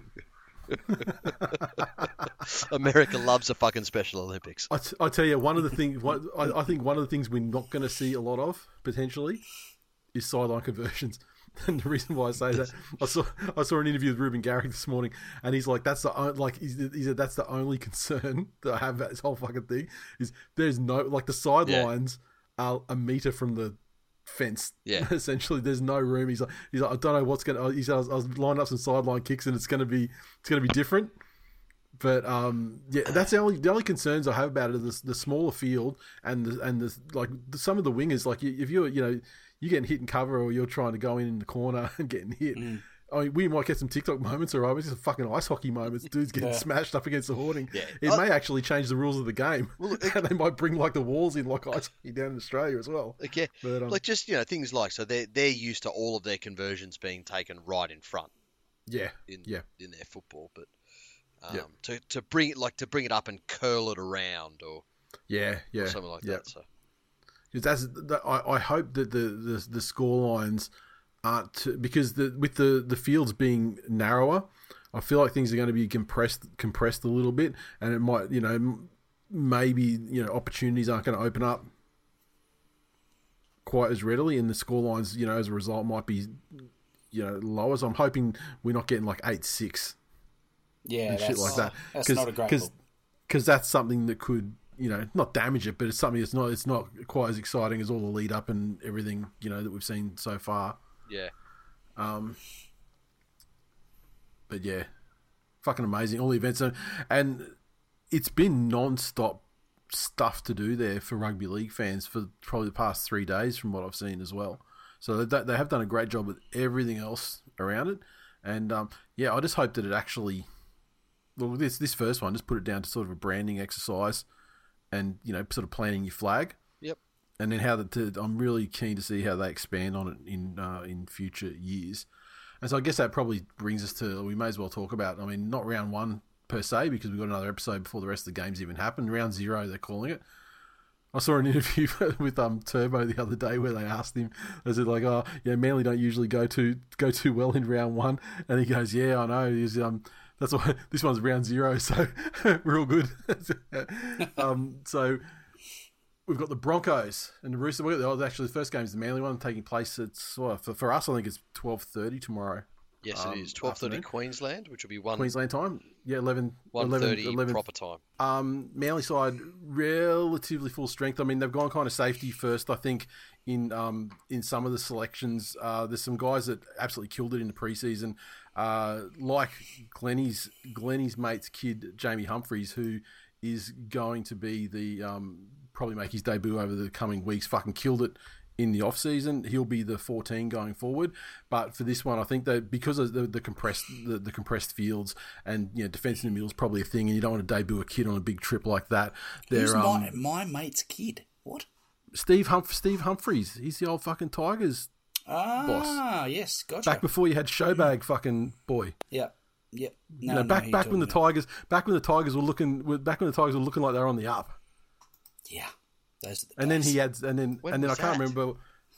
America loves a fucking Special Olympics. I tell you, one of the things. I think one of the things we're not going to see a lot of potentially is sideline conversions. And the reason why I say that, I saw an interview with Ruben Garrick this morning, and he's like, "That's he said that's the only concern that I have about this whole fucking thing is there's no the sidelines are a meter from the fence. Yeah, essentially, there's no room. He's like, I don't know what's gonna. He said I was lining up some sideline kicks, and it's gonna be different. But yeah, that's the only concerns I have about it is the smaller field and some of the wingers. Like if you're getting hit in cover or you're trying to go in the corner and getting hit. I mean, we might get some TikTok moments, or it's just fucking ice hockey moments. Dudes getting smashed up against the hoarding. Yeah. It may actually change the rules of the game. Well, and they might bring like the walls in like ice hockey down in Australia as well. Okay, but, like just things like so they're used to all of their conversions being taken right in front. Yeah, in their football, but to bring it up and curl it around or something like that. So I hope that the score lines aren't because with the fields being narrower, I feel like things are going to be compressed a little bit, and it might maybe opportunities aren't going to open up quite as readily, and the score lines as a result might be lower. So I'm hoping we're not getting like 8-6. Yeah, and shit like that. That's not a great look. Because that's something that could, not damage it, but it's something it's not quite as exciting as all the lead up and everything, that we've seen so far. Yeah. But yeah, fucking amazing. All the events and it's been non-stop stuff to do there for rugby league fans for probably the past 3 days from what I've seen as well. So they have done a great job with everything else around it. And I just hope that it actually... Well, this first one, just put it down to sort of a branding exercise and, sort of planting your flag. Yep. And then I'm really keen to see how they expand on it in future years. And so I guess that probably brings us to, we may as well talk about, not round one per se, because we've got another episode before the rest of the games even happen. Round 0, they're calling it. I saw an interview with Turbo the other day where they asked him, they said like, Manly don't usually go too well in round 1. And he goes, yeah, I know. He's, that's why this one's round 0, so we're all good. So we've got the Broncos and the Roosters. Actually, the first game is the Manly one taking place. For us, I think it's 12:30 tomorrow. Yes, it is 12:30 Queensland, which will be Queensland time. Yeah, 1:30 proper time. Manly side relatively full strength. They've gone kind of safety first. I think in some of the selections, there's some guys that absolutely killed it in the preseason. Like Glennie's mate's kid, Jamie Humphries, who is going to be the probably make his debut over the coming weeks. Fucking killed it in the off season. He'll be the 14 going forward. But for this one, I think that because of the compressed fields and defense in the middle is probably a thing, and you don't want to debut a kid on a big trip like that. Who's my mate's kid? What? Steve Humphries. He's the old fucking Tigers. Boss. Yes, gotcha. Back before you had Showbag fucking boy. Yeah. Back when the Tigers were looking like they were on the up. Yeah. Those are the and days. Then he had and then I can't remember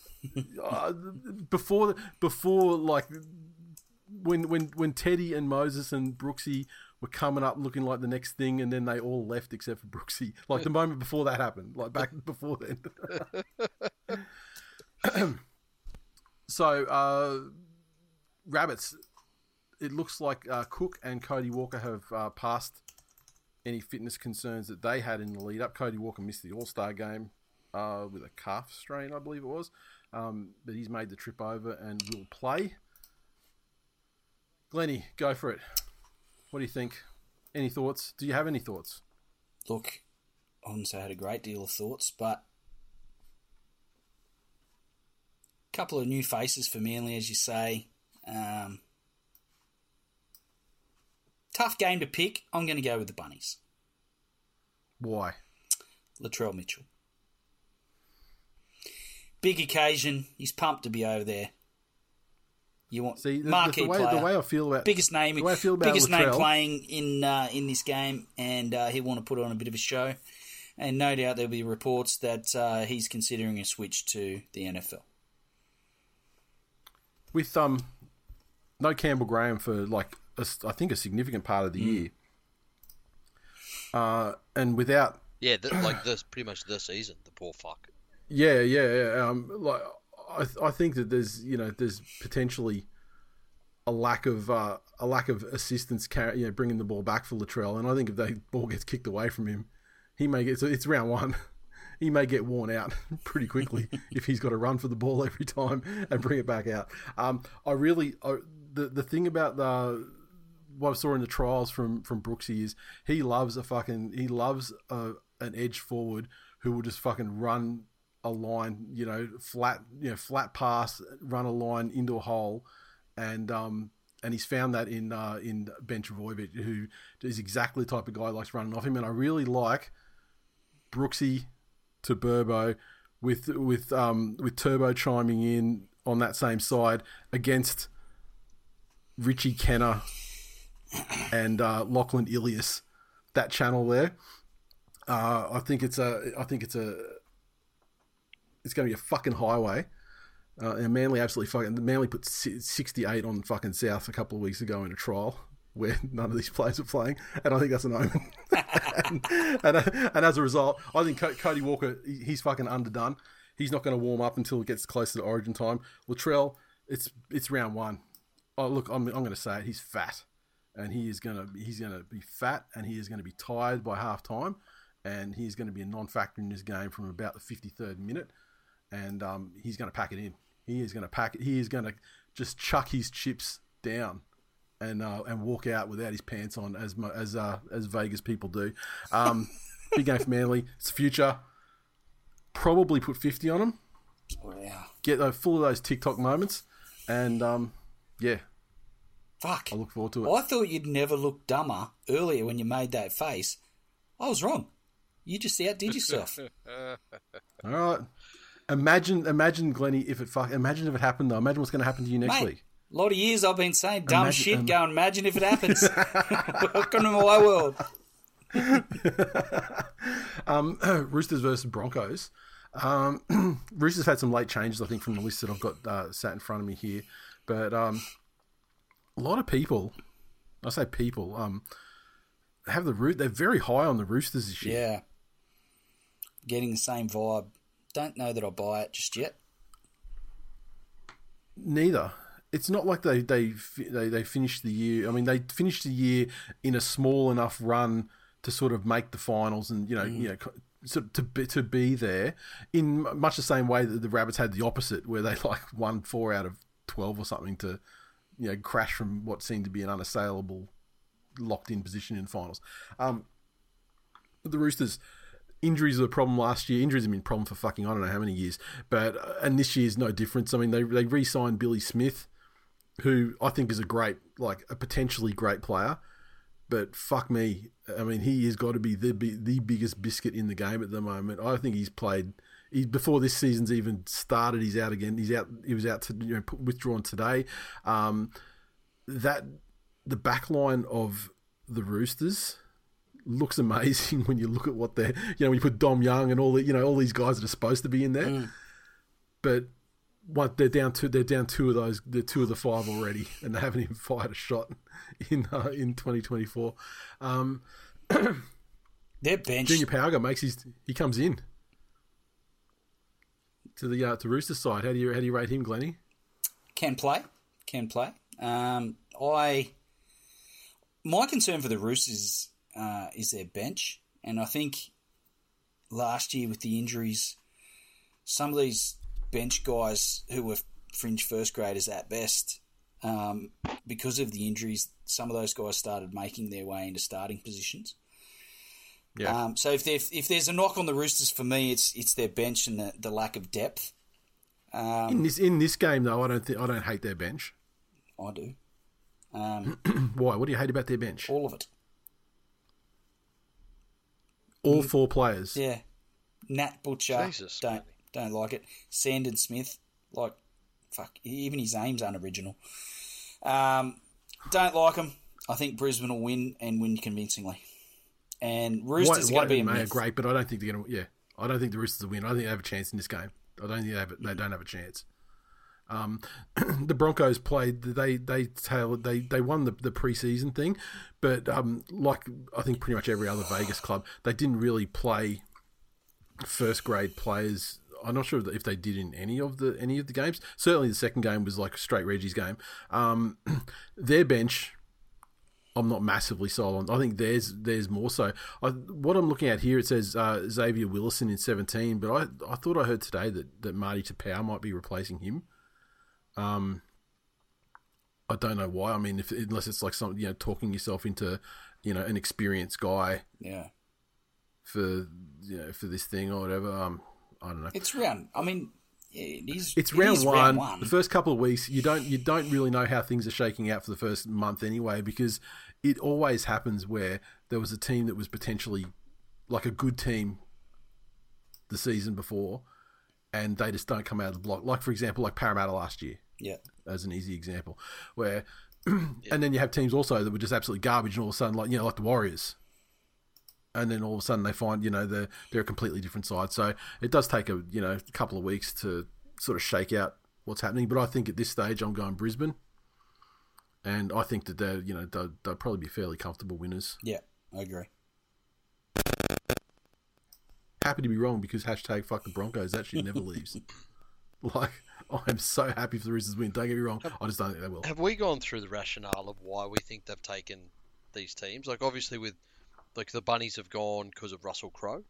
before like when Teddy and Moses and Brooksy were coming up looking like the next thing, and then they all left except for Brooksy. Like the moment before that happened, like back before then. So, Rabbits, it looks like Cook and Cody Walker have passed any fitness concerns that they had in the lead up. Cody Walker missed the All-Star game with a calf strain, I believe it was. But he's made the trip over and will play. Glennie, go for it. What do you think? Any thoughts? Do you have any thoughts? Look, I wouldn't say I had a great deal of thoughts, but a couple of new faces for Manly, as you say. Tough game to pick. I'm going to go with the Bunnies. Why? Latrell Mitchell. Big occasion. He's pumped to be over there. You want marquee player. The way I feel about biggest name Latrell, playing in this game, and he'll want to put on a bit of a show. And no doubt there'll be reports that he's considering a switch to the NFL. With no Campbell Graham for I think a significant part of the year, and without this pretty much this season, the poor fuck. Yeah. I think that there's potentially a lack of assistance bringing the ball back for Latrell, and I think if the ball gets kicked away from him, he may get. So it's round 1. He may get worn out pretty quickly if he's got to run for the ball every time and bring it back out. The thing about what I saw in the trials from Brooksy is he loves an edge forward who will just fucking run a line, flat pass, run a line into a hole, and he's found that in Ben Trbojevic, who is exactly the type of guy who likes running off him. And I really like Brooksy to Burbo with Turbo chiming in on that same side against Richie Kenner and Lachlan Ilias. That channel there, I think it's going to be a fucking highway. And Manly put 68 on fucking South a couple of weeks ago in a trial where none of these players were playing, and I think that's an omen. and as a result, I think Cody Walker, he's fucking underdone. He's not going to warm up until it gets closer to Origin time. Latrell, it's round one. Oh look, I'm going to say it. He's fat, and he's going to be fat, and he is going to be tired by half time, and he's going to be a non-factor in this game from about the 53rd minute, and he's going to pack it in. He is going to pack it. He is going to just chuck his chips down and walk out without his pants on, as Vegas people do. Big game for Manly. It's the future. Probably put 50 on him. Wow. Get full of those TikTok moments, and yeah. Fuck. I look forward to it. I thought you'd never look dumber earlier when you made that face. I was wrong. You just outdid yourself. All right. Imagine, Glennie, imagine if it happened though. Imagine what's going to happen to you next week. A lot of years I've been saying dumb shit. Go and imagine if it happens. Welcome to my world. Roosters versus Broncos. Roosters had some late changes, I think, from the list that I've got sat in front of me here. But a lot of people, I say people, they're very high on the Roosters this year. Yeah. Getting the same vibe. Don't know that I'll buy it just yet. Neither. It's not like they finished the year. I mean, they finished the year in a small enough run to sort of make the finals, and to be there in much the same way that the Rabbits had the opposite, where they won 4 out of 12 or something to crash from what seemed to be an unassailable locked in position in finals. The Roosters. Injuries were a problem last year. Injuries have been a problem for fucking I don't know how many years. And this year's no difference. I mean, they re-signed Billy Smith, who I think is a potentially great player. But fuck me. I mean, he has got to be the biggest biscuit in the game at the moment. I think before this season's even started, he's out again. He was out to withdrawn today. The back line of the Roosters looks amazing when you look at what they're, when you put Dom Young and all these guys that are supposed to be in there. But they're down two of those, they're 2 of the 5 already, and they haven't even fired a shot in 2024. Their bench. Junior Pauga he comes in to the to Roosters side. How do you rate him, Glennie? Can play. My concern for the Roosters is their bench, and I think last year with the injuries, some of these bench guys who were fringe first graders at best, because of the injuries, some of those guys started making their way into starting positions. Yeah. So if there's a knock on the Roosters for me, it's their bench and the lack of depth. In this game though, I don't hate their bench. I do. Why? What do you hate about their bench? All of it. All 4 players. Yeah. Nat Butcher. Jesus. Don't like it. Sandon Smith. Fuck. Even his name's unoriginal. Don't like him. I think Brisbane will win and win convincingly. And Roosters are going to be a myth. Great, but I don't think they're going to. Yeah, I don't think the Roosters will win. I don't think they have a chance in this game. I don't think they don't have a chance. The Broncos played. They won the preseason thing, but like I think pretty much every other Vegas club, they didn't really play first grade players. I'm not sure if they did in any of the games. Certainly, the second game was like straight Reggie's game. Their bench, I'm not massively sold on. I think there's more so. What I'm looking at here, it says Xavier Willison in 17, but I thought I heard today that Marty Tapau might be replacing him. I don't know why. I mean, unless it's like some, talking yourself into, an experienced guy. Yeah. For this thing or whatever. I don't know. It's round. I mean, it is. It's round one. The first couple of weeks, you don't really know how things are shaking out for the first month anyway, because it always happens where there was a team that was potentially like a good team the season before, and they just don't come out of the block. Like, for example, like Parramatta last year. Yeah. As an easy example, where, and then you have teams also that were just absolutely garbage, and all of a sudden, like the Warriors. And then all of a sudden they find, they're a completely different side. So it does take a couple of weeks to sort of shake out what's happening. But I think at this stage I'm going Brisbane, and I think that they'll probably be fairly comfortable winners. Yeah, I agree. Happy to be wrong, because hashtag fuck the Broncos. That shit never leaves. Like, I'm so happy for the Roosters win. Don't get me wrong. I just don't think they will. Have we gone through the rationale of why we think they've taken these teams? Like, obviously with, like, the Bunnies have gone because of Russell Crowe.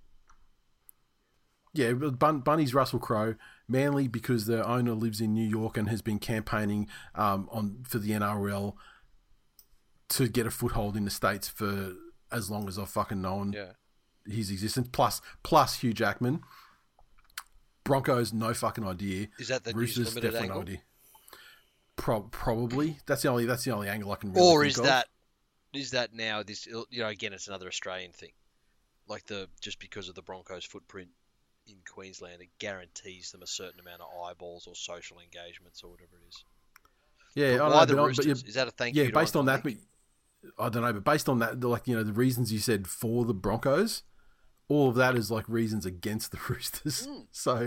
Yeah, Bunnies, Russell Crowe. Manly because their owner lives in New York and has been campaigning for the NRL to get a foothold in the States for as long as I've fucking known his existence. Plus Hugh Jackman. Broncos, no fucking idea. Is that the Roosters, News Limited definitely angle? No idea. Probably. That's the only angle I can really Or think is of. Is that now this? Again, it's another Australian thing. Like just because of the Broncos' footprint in Queensland, it guarantees them a certain amount of eyeballs or social engagements or whatever it is. Yeah, but why the Roosters? Is that a thank you? Yeah, based on that, but I don't know. But based on that, like the reasons you said for the Broncos, all of that is like reasons against the Roosters. So,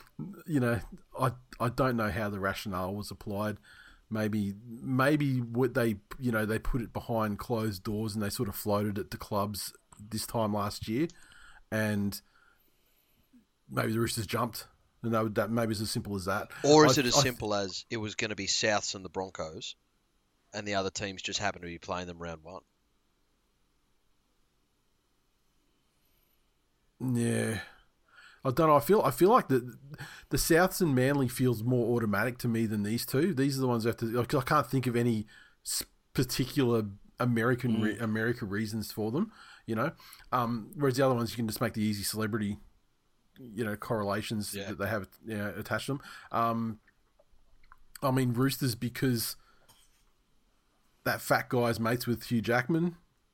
I don't know how the rationale was applied. Maybe what they put it behind closed doors and they sort of floated it to clubs this time last year, and maybe the Roosters jumped, and that maybe it's as simple as that. Or is it as simple as it was going to be Souths and the Broncos, and the other teams just happen to be playing them round one? Yeah. I don't know. I feel like the Souths and Manly feels more automatic to me than these two. These are the ones that have to. I can't think of any particular America reasons for them. Whereas the other ones you can just make the easy celebrity, correlations that they have attached to them. I mean Roosters because that fat guy's mates with Hugh Jackman.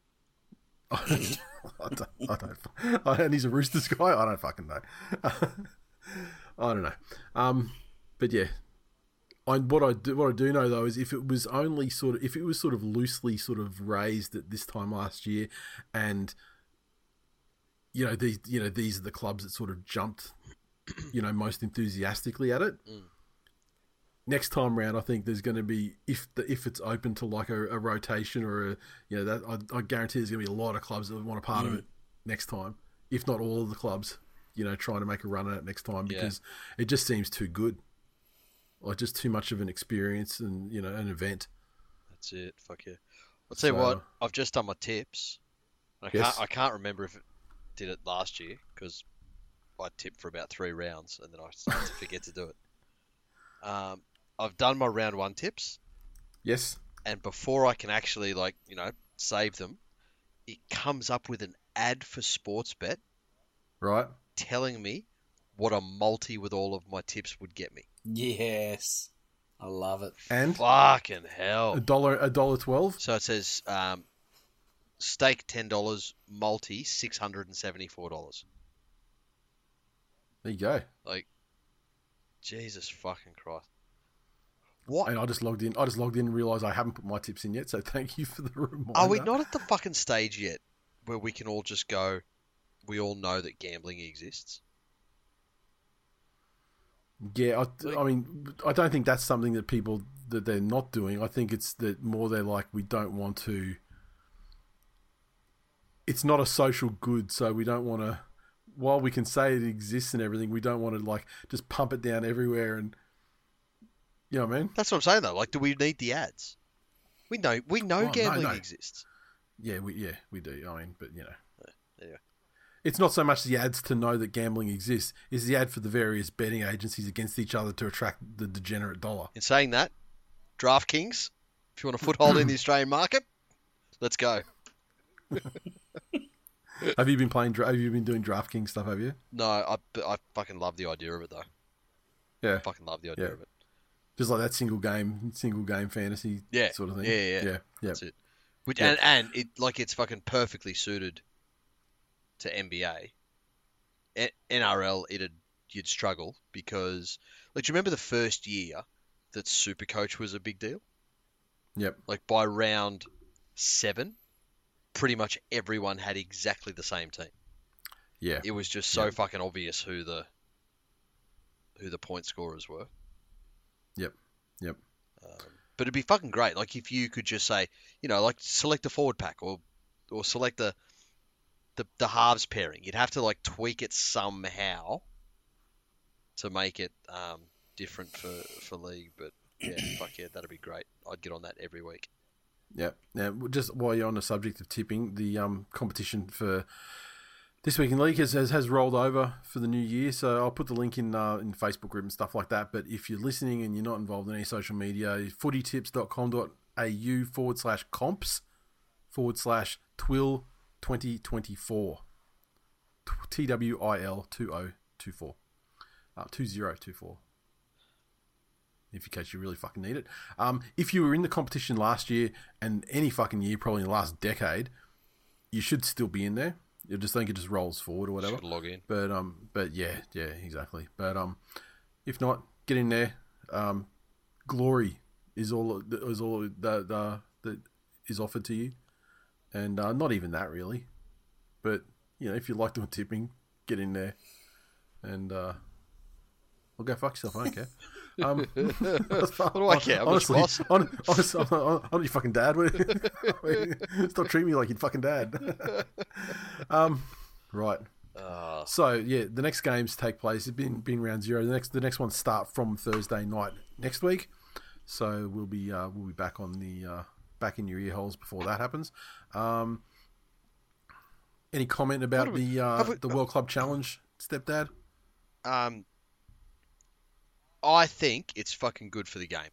I don't. And he's a Roosters guy. I don't fucking know. I don't know. But yeah, what I do know though is if it was sort of loosely sort of raised at this time last year, and these are the clubs that sort of jumped, most enthusiastically at it. Next time round, I think there's going to be if it's open to like a rotation or I guarantee there's going to be a lot of clubs that want a part of it next time, if not all of the clubs, trying to make a run at it next time because it just seems too good, like just too much of an experience and an event. That's it. Fuck yeah. I'll tell you what. I've just done my tips. I can't remember if it did it last year because I tipped for about 3 rounds and then I started to forget to do it. I've done my round 1 tips. Yes. And before I can actually save them, it comes up with an ad for Sportsbet. Right. Telling me what a multi with all of my tips would get me. Yes. I love it. And? Fucking hell. $1.12? So it says stake $10, multi $674. There you go. Like, Jesus fucking Christ. What? And I just logged in and realised I haven't put my tips in yet, so thank you for the reminder. Are we not at the fucking stage yet where we can all just go, we all know that gambling exists? Yeah, I mean, I don't think that's something that people, that they're not doing. I think it's that more they're like, we don't want to... It's not a social good, so we don't want to... While we can say it exists and everything, we don't want to, like, just pump it down everywhere and... You know what I mean? That's what I'm saying, though. Like, do we need the ads? We know gambling exists. Yeah, we do. I mean, but, Yeah. It's not so much the ads to know that gambling exists. It's the ad for the various betting agencies against each other to attract the degenerate dollar. In saying that, DraftKings, if you want a foothold in the Australian market, let's go. Have you been doing DraftKings stuff? Have you? No, I fucking love the idea of it though. Yeah, I fucking love the idea of it. Just like that single game fantasy sort of thing. Yeah. That's it. Which and it it's fucking perfectly suited to NBA. NRL you'd struggle because do you remember the first year that Supercoach was a big deal? Yep. Like by round 7, pretty much everyone had exactly the same team. Yeah. It was just so fucking obvious who the point scorers were. Yep. But it'd be fucking great. Like if you could just say, select a forward pack or select the halves pairing. You'd have to tweak it somehow to make it different for league. But yeah, fuck yeah, that'd be great. I'd get on that every week. Yeah. Now, just while you're on the subject of tipping, the competition for this week in league has rolled over for the new year. So I'll put the link in the Facebook group and stuff like that. But if you're listening and you're not involved in any social media, footytips.com.au/comps/TWIL 2024. TWIL 2024. 2024. If in case you really fucking need it. If you were in the competition last year and any fucking year, probably in the last decade, you should still be in there. You just think it just rolls forward or whatever. Should log in. But yeah, exactly. But if not, get in there. Glory is all that is offered to you, and not even that really. But if you like doing tipping, get in there, and well, go fuck yourself. I don't care. What do I care? Honestly, I'm not your fucking dad. Stop treating me like your fucking dad. Right. So yeah, the next games take place. It's been round 0. The next ones start from Thursday night next week. So we'll be back on the back in your ear holes before that happens. Any comment about the World Club Challenge, stepdad? I think it's fucking good for the game.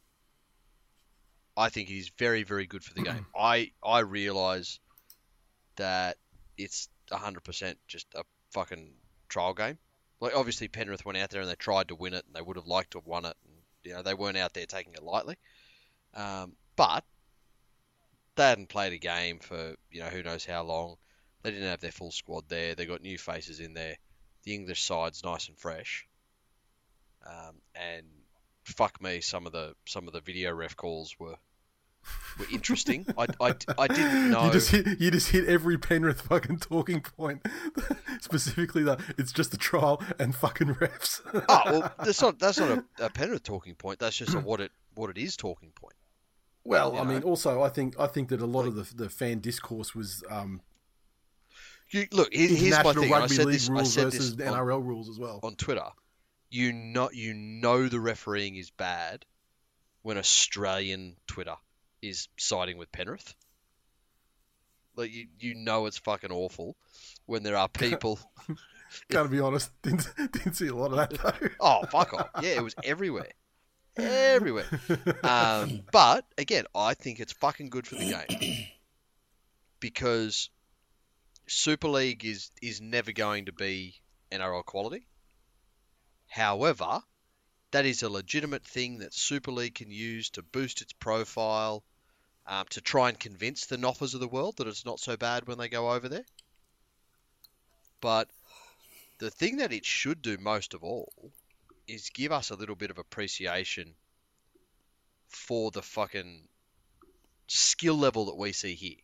I think it is very, very good for the game. I realise that it's 100% just a fucking trial game. Like, obviously, Penrith went out there and they tried to win it, and they would have liked to have won it. And, they weren't out there taking it lightly. But they hadn't played a game for, who knows how long. They didn't have their full squad there. They got new faces in there. The English side's nice and fresh. And fuck me, some of the video ref calls were interesting. I didn't know. You just hit every Penrith fucking talking point. Specifically, it's just a trial and fucking refs. Well, that's not a Penrith talking point. That's just a what it is talking point. Well, I mean, also I think that a lot of the fan discourse was. Look, here's my thing. Rugby League rules versus NRL rules as well on Twitter. You know the refereeing is bad when Australian Twitter is siding with Penrith. Like it's fucking awful when there are people. Gotta be honest, didn't see a lot of that though. Oh, fuck off! Yeah, it was everywhere. But again, I think it's fucking good for the game because Super League is never going to be NRL quality. However, that is a legitimate thing that Super League can use to boost its profile, to try and convince the Noffers of the world that it's not so bad when they go over there. But the thing that it should do most of all is give us a little bit of appreciation for the fucking skill level that we see here.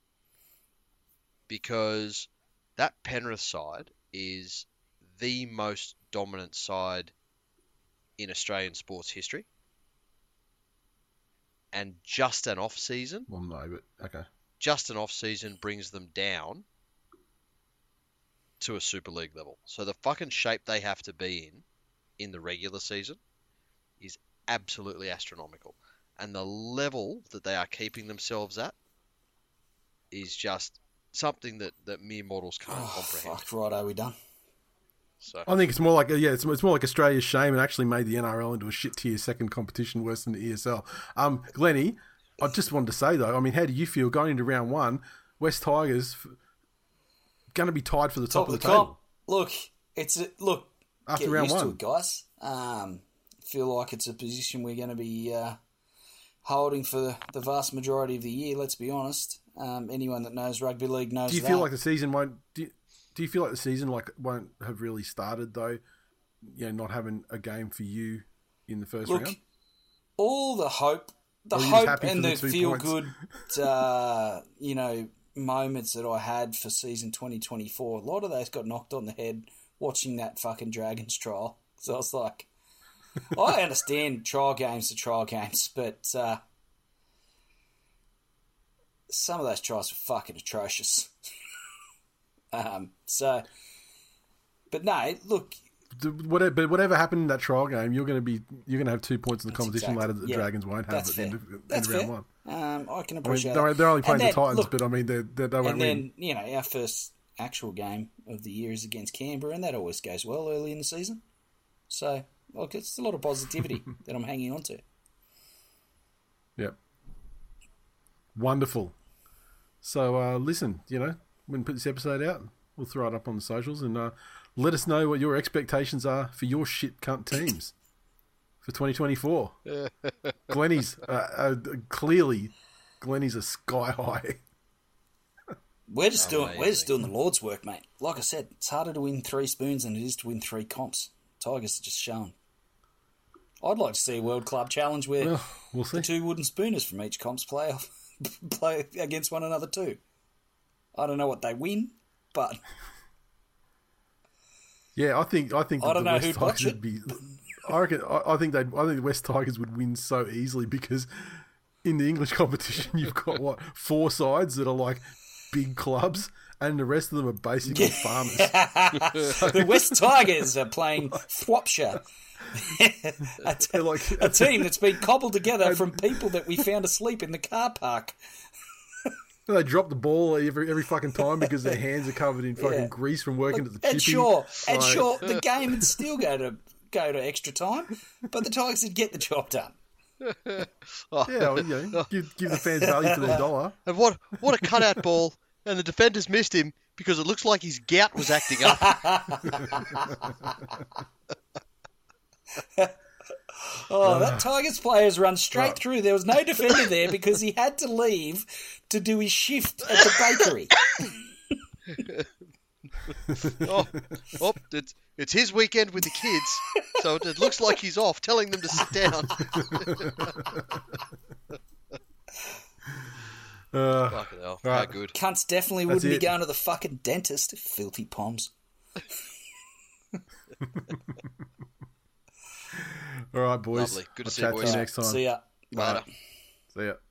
Because that Penrith side is the most dominant side in Australian sports history. And just an off season. Well, no, but okay. Just an off season brings them down to a Super League level. So the fucking shape they have to be in the regular season is absolutely astronomical. And the level that they are keeping themselves at is just something that mere mortals can't comprehend. Fuck, right, are we done? So I think it's more like it's more like Australia's shame and actually made the NRL into a shit tier second competition worse than the ESL. Glennie, I just wanted to say though, I mean, how do you feel going into round one? West Tigers going to be tied for the top of the table. Look, after get round used one, to it, guys. Feel like it's a position we're going to be holding for the vast majority of the year. Let's be honest. Anyone that knows rugby league knows. Do you feel like the season won't? Do you feel like the season won't have really started though? You know, not having a game for you in the first round. All the hope, and the feel good, moments that I had for season 2024. A lot of those got knocked on the head watching that fucking Dragons trial. So I was like, I understand trial games to trial games, but some of those trials were fucking atrocious. But no, look. Whatever happened in that trial game, you're going to have 2 points in the competition ladder that the Dragons won't have at the end of round one. I can appreciate they're only playing the Titans, but I mean they won't win. And then our first actual game of the year is against Canberra, and that always goes well early in the season. So look, it's a lot of positivity that I'm hanging on to. Yep. Wonderful. So listen, when we put this episode out, we'll throw it up on the socials and let us know what your expectations are for your shit cunt teams for 2024. Glennie's clearly Glennie's a sky high. We're just doing the Lord's work, mate. Like I said, it's harder to win 3 spoons than it is to win 3 comps. Tigers are just shown. I'd like to see a World Club Challenge where we'll see. The 2 wooden spooners from each comps play against one another too. I don't know what they win, but yeah, I think I don't know who'd watch it. I think the West Tigers would win so easily because in the English competition you've got 4 sides that are like big clubs and the rest of them are basically farmers. The West Tigers are playing Thwapshire. A team that's been cobbled together from people that we found asleep in the car park. They drop the ball every fucking time because their hands are covered in fucking grease from working at the chippy. And sure, the game would still go to extra time, but the Tigers would get the job done. Yeah, give the fans value for their dollar. And what a cutout ball, and the defenders missed him because it looks like his gout was acting up. That Tigers player's run straight through. There was no defender there because he had to leave to do his shift at the bakery. It's his weekend with the kids, so it looks like he's off, telling them to sit down. Fucking hell, how good. Cunts definitely wouldn't be going to the fucking dentist, filthy poms. All right, boys. Lovely. Good to see you, boys. See you next time. See ya. Later. See ya.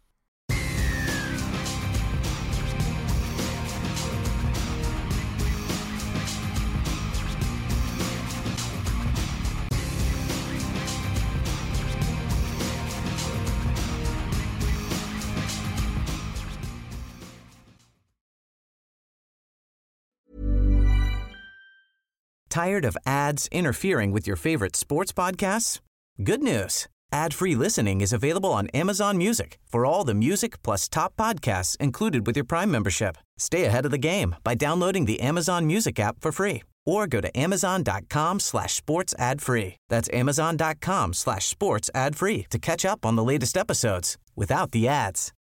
Tired of ads interfering with your favorite sports podcasts? Good news. Ad-free listening is available on Amazon Music for all the music plus top podcasts included with your Prime membership. Stay ahead of the game by downloading the Amazon Music app for free or go to amazon.com/sports ad free. That's amazon.com/sports ad free to catch up on the latest episodes without the ads.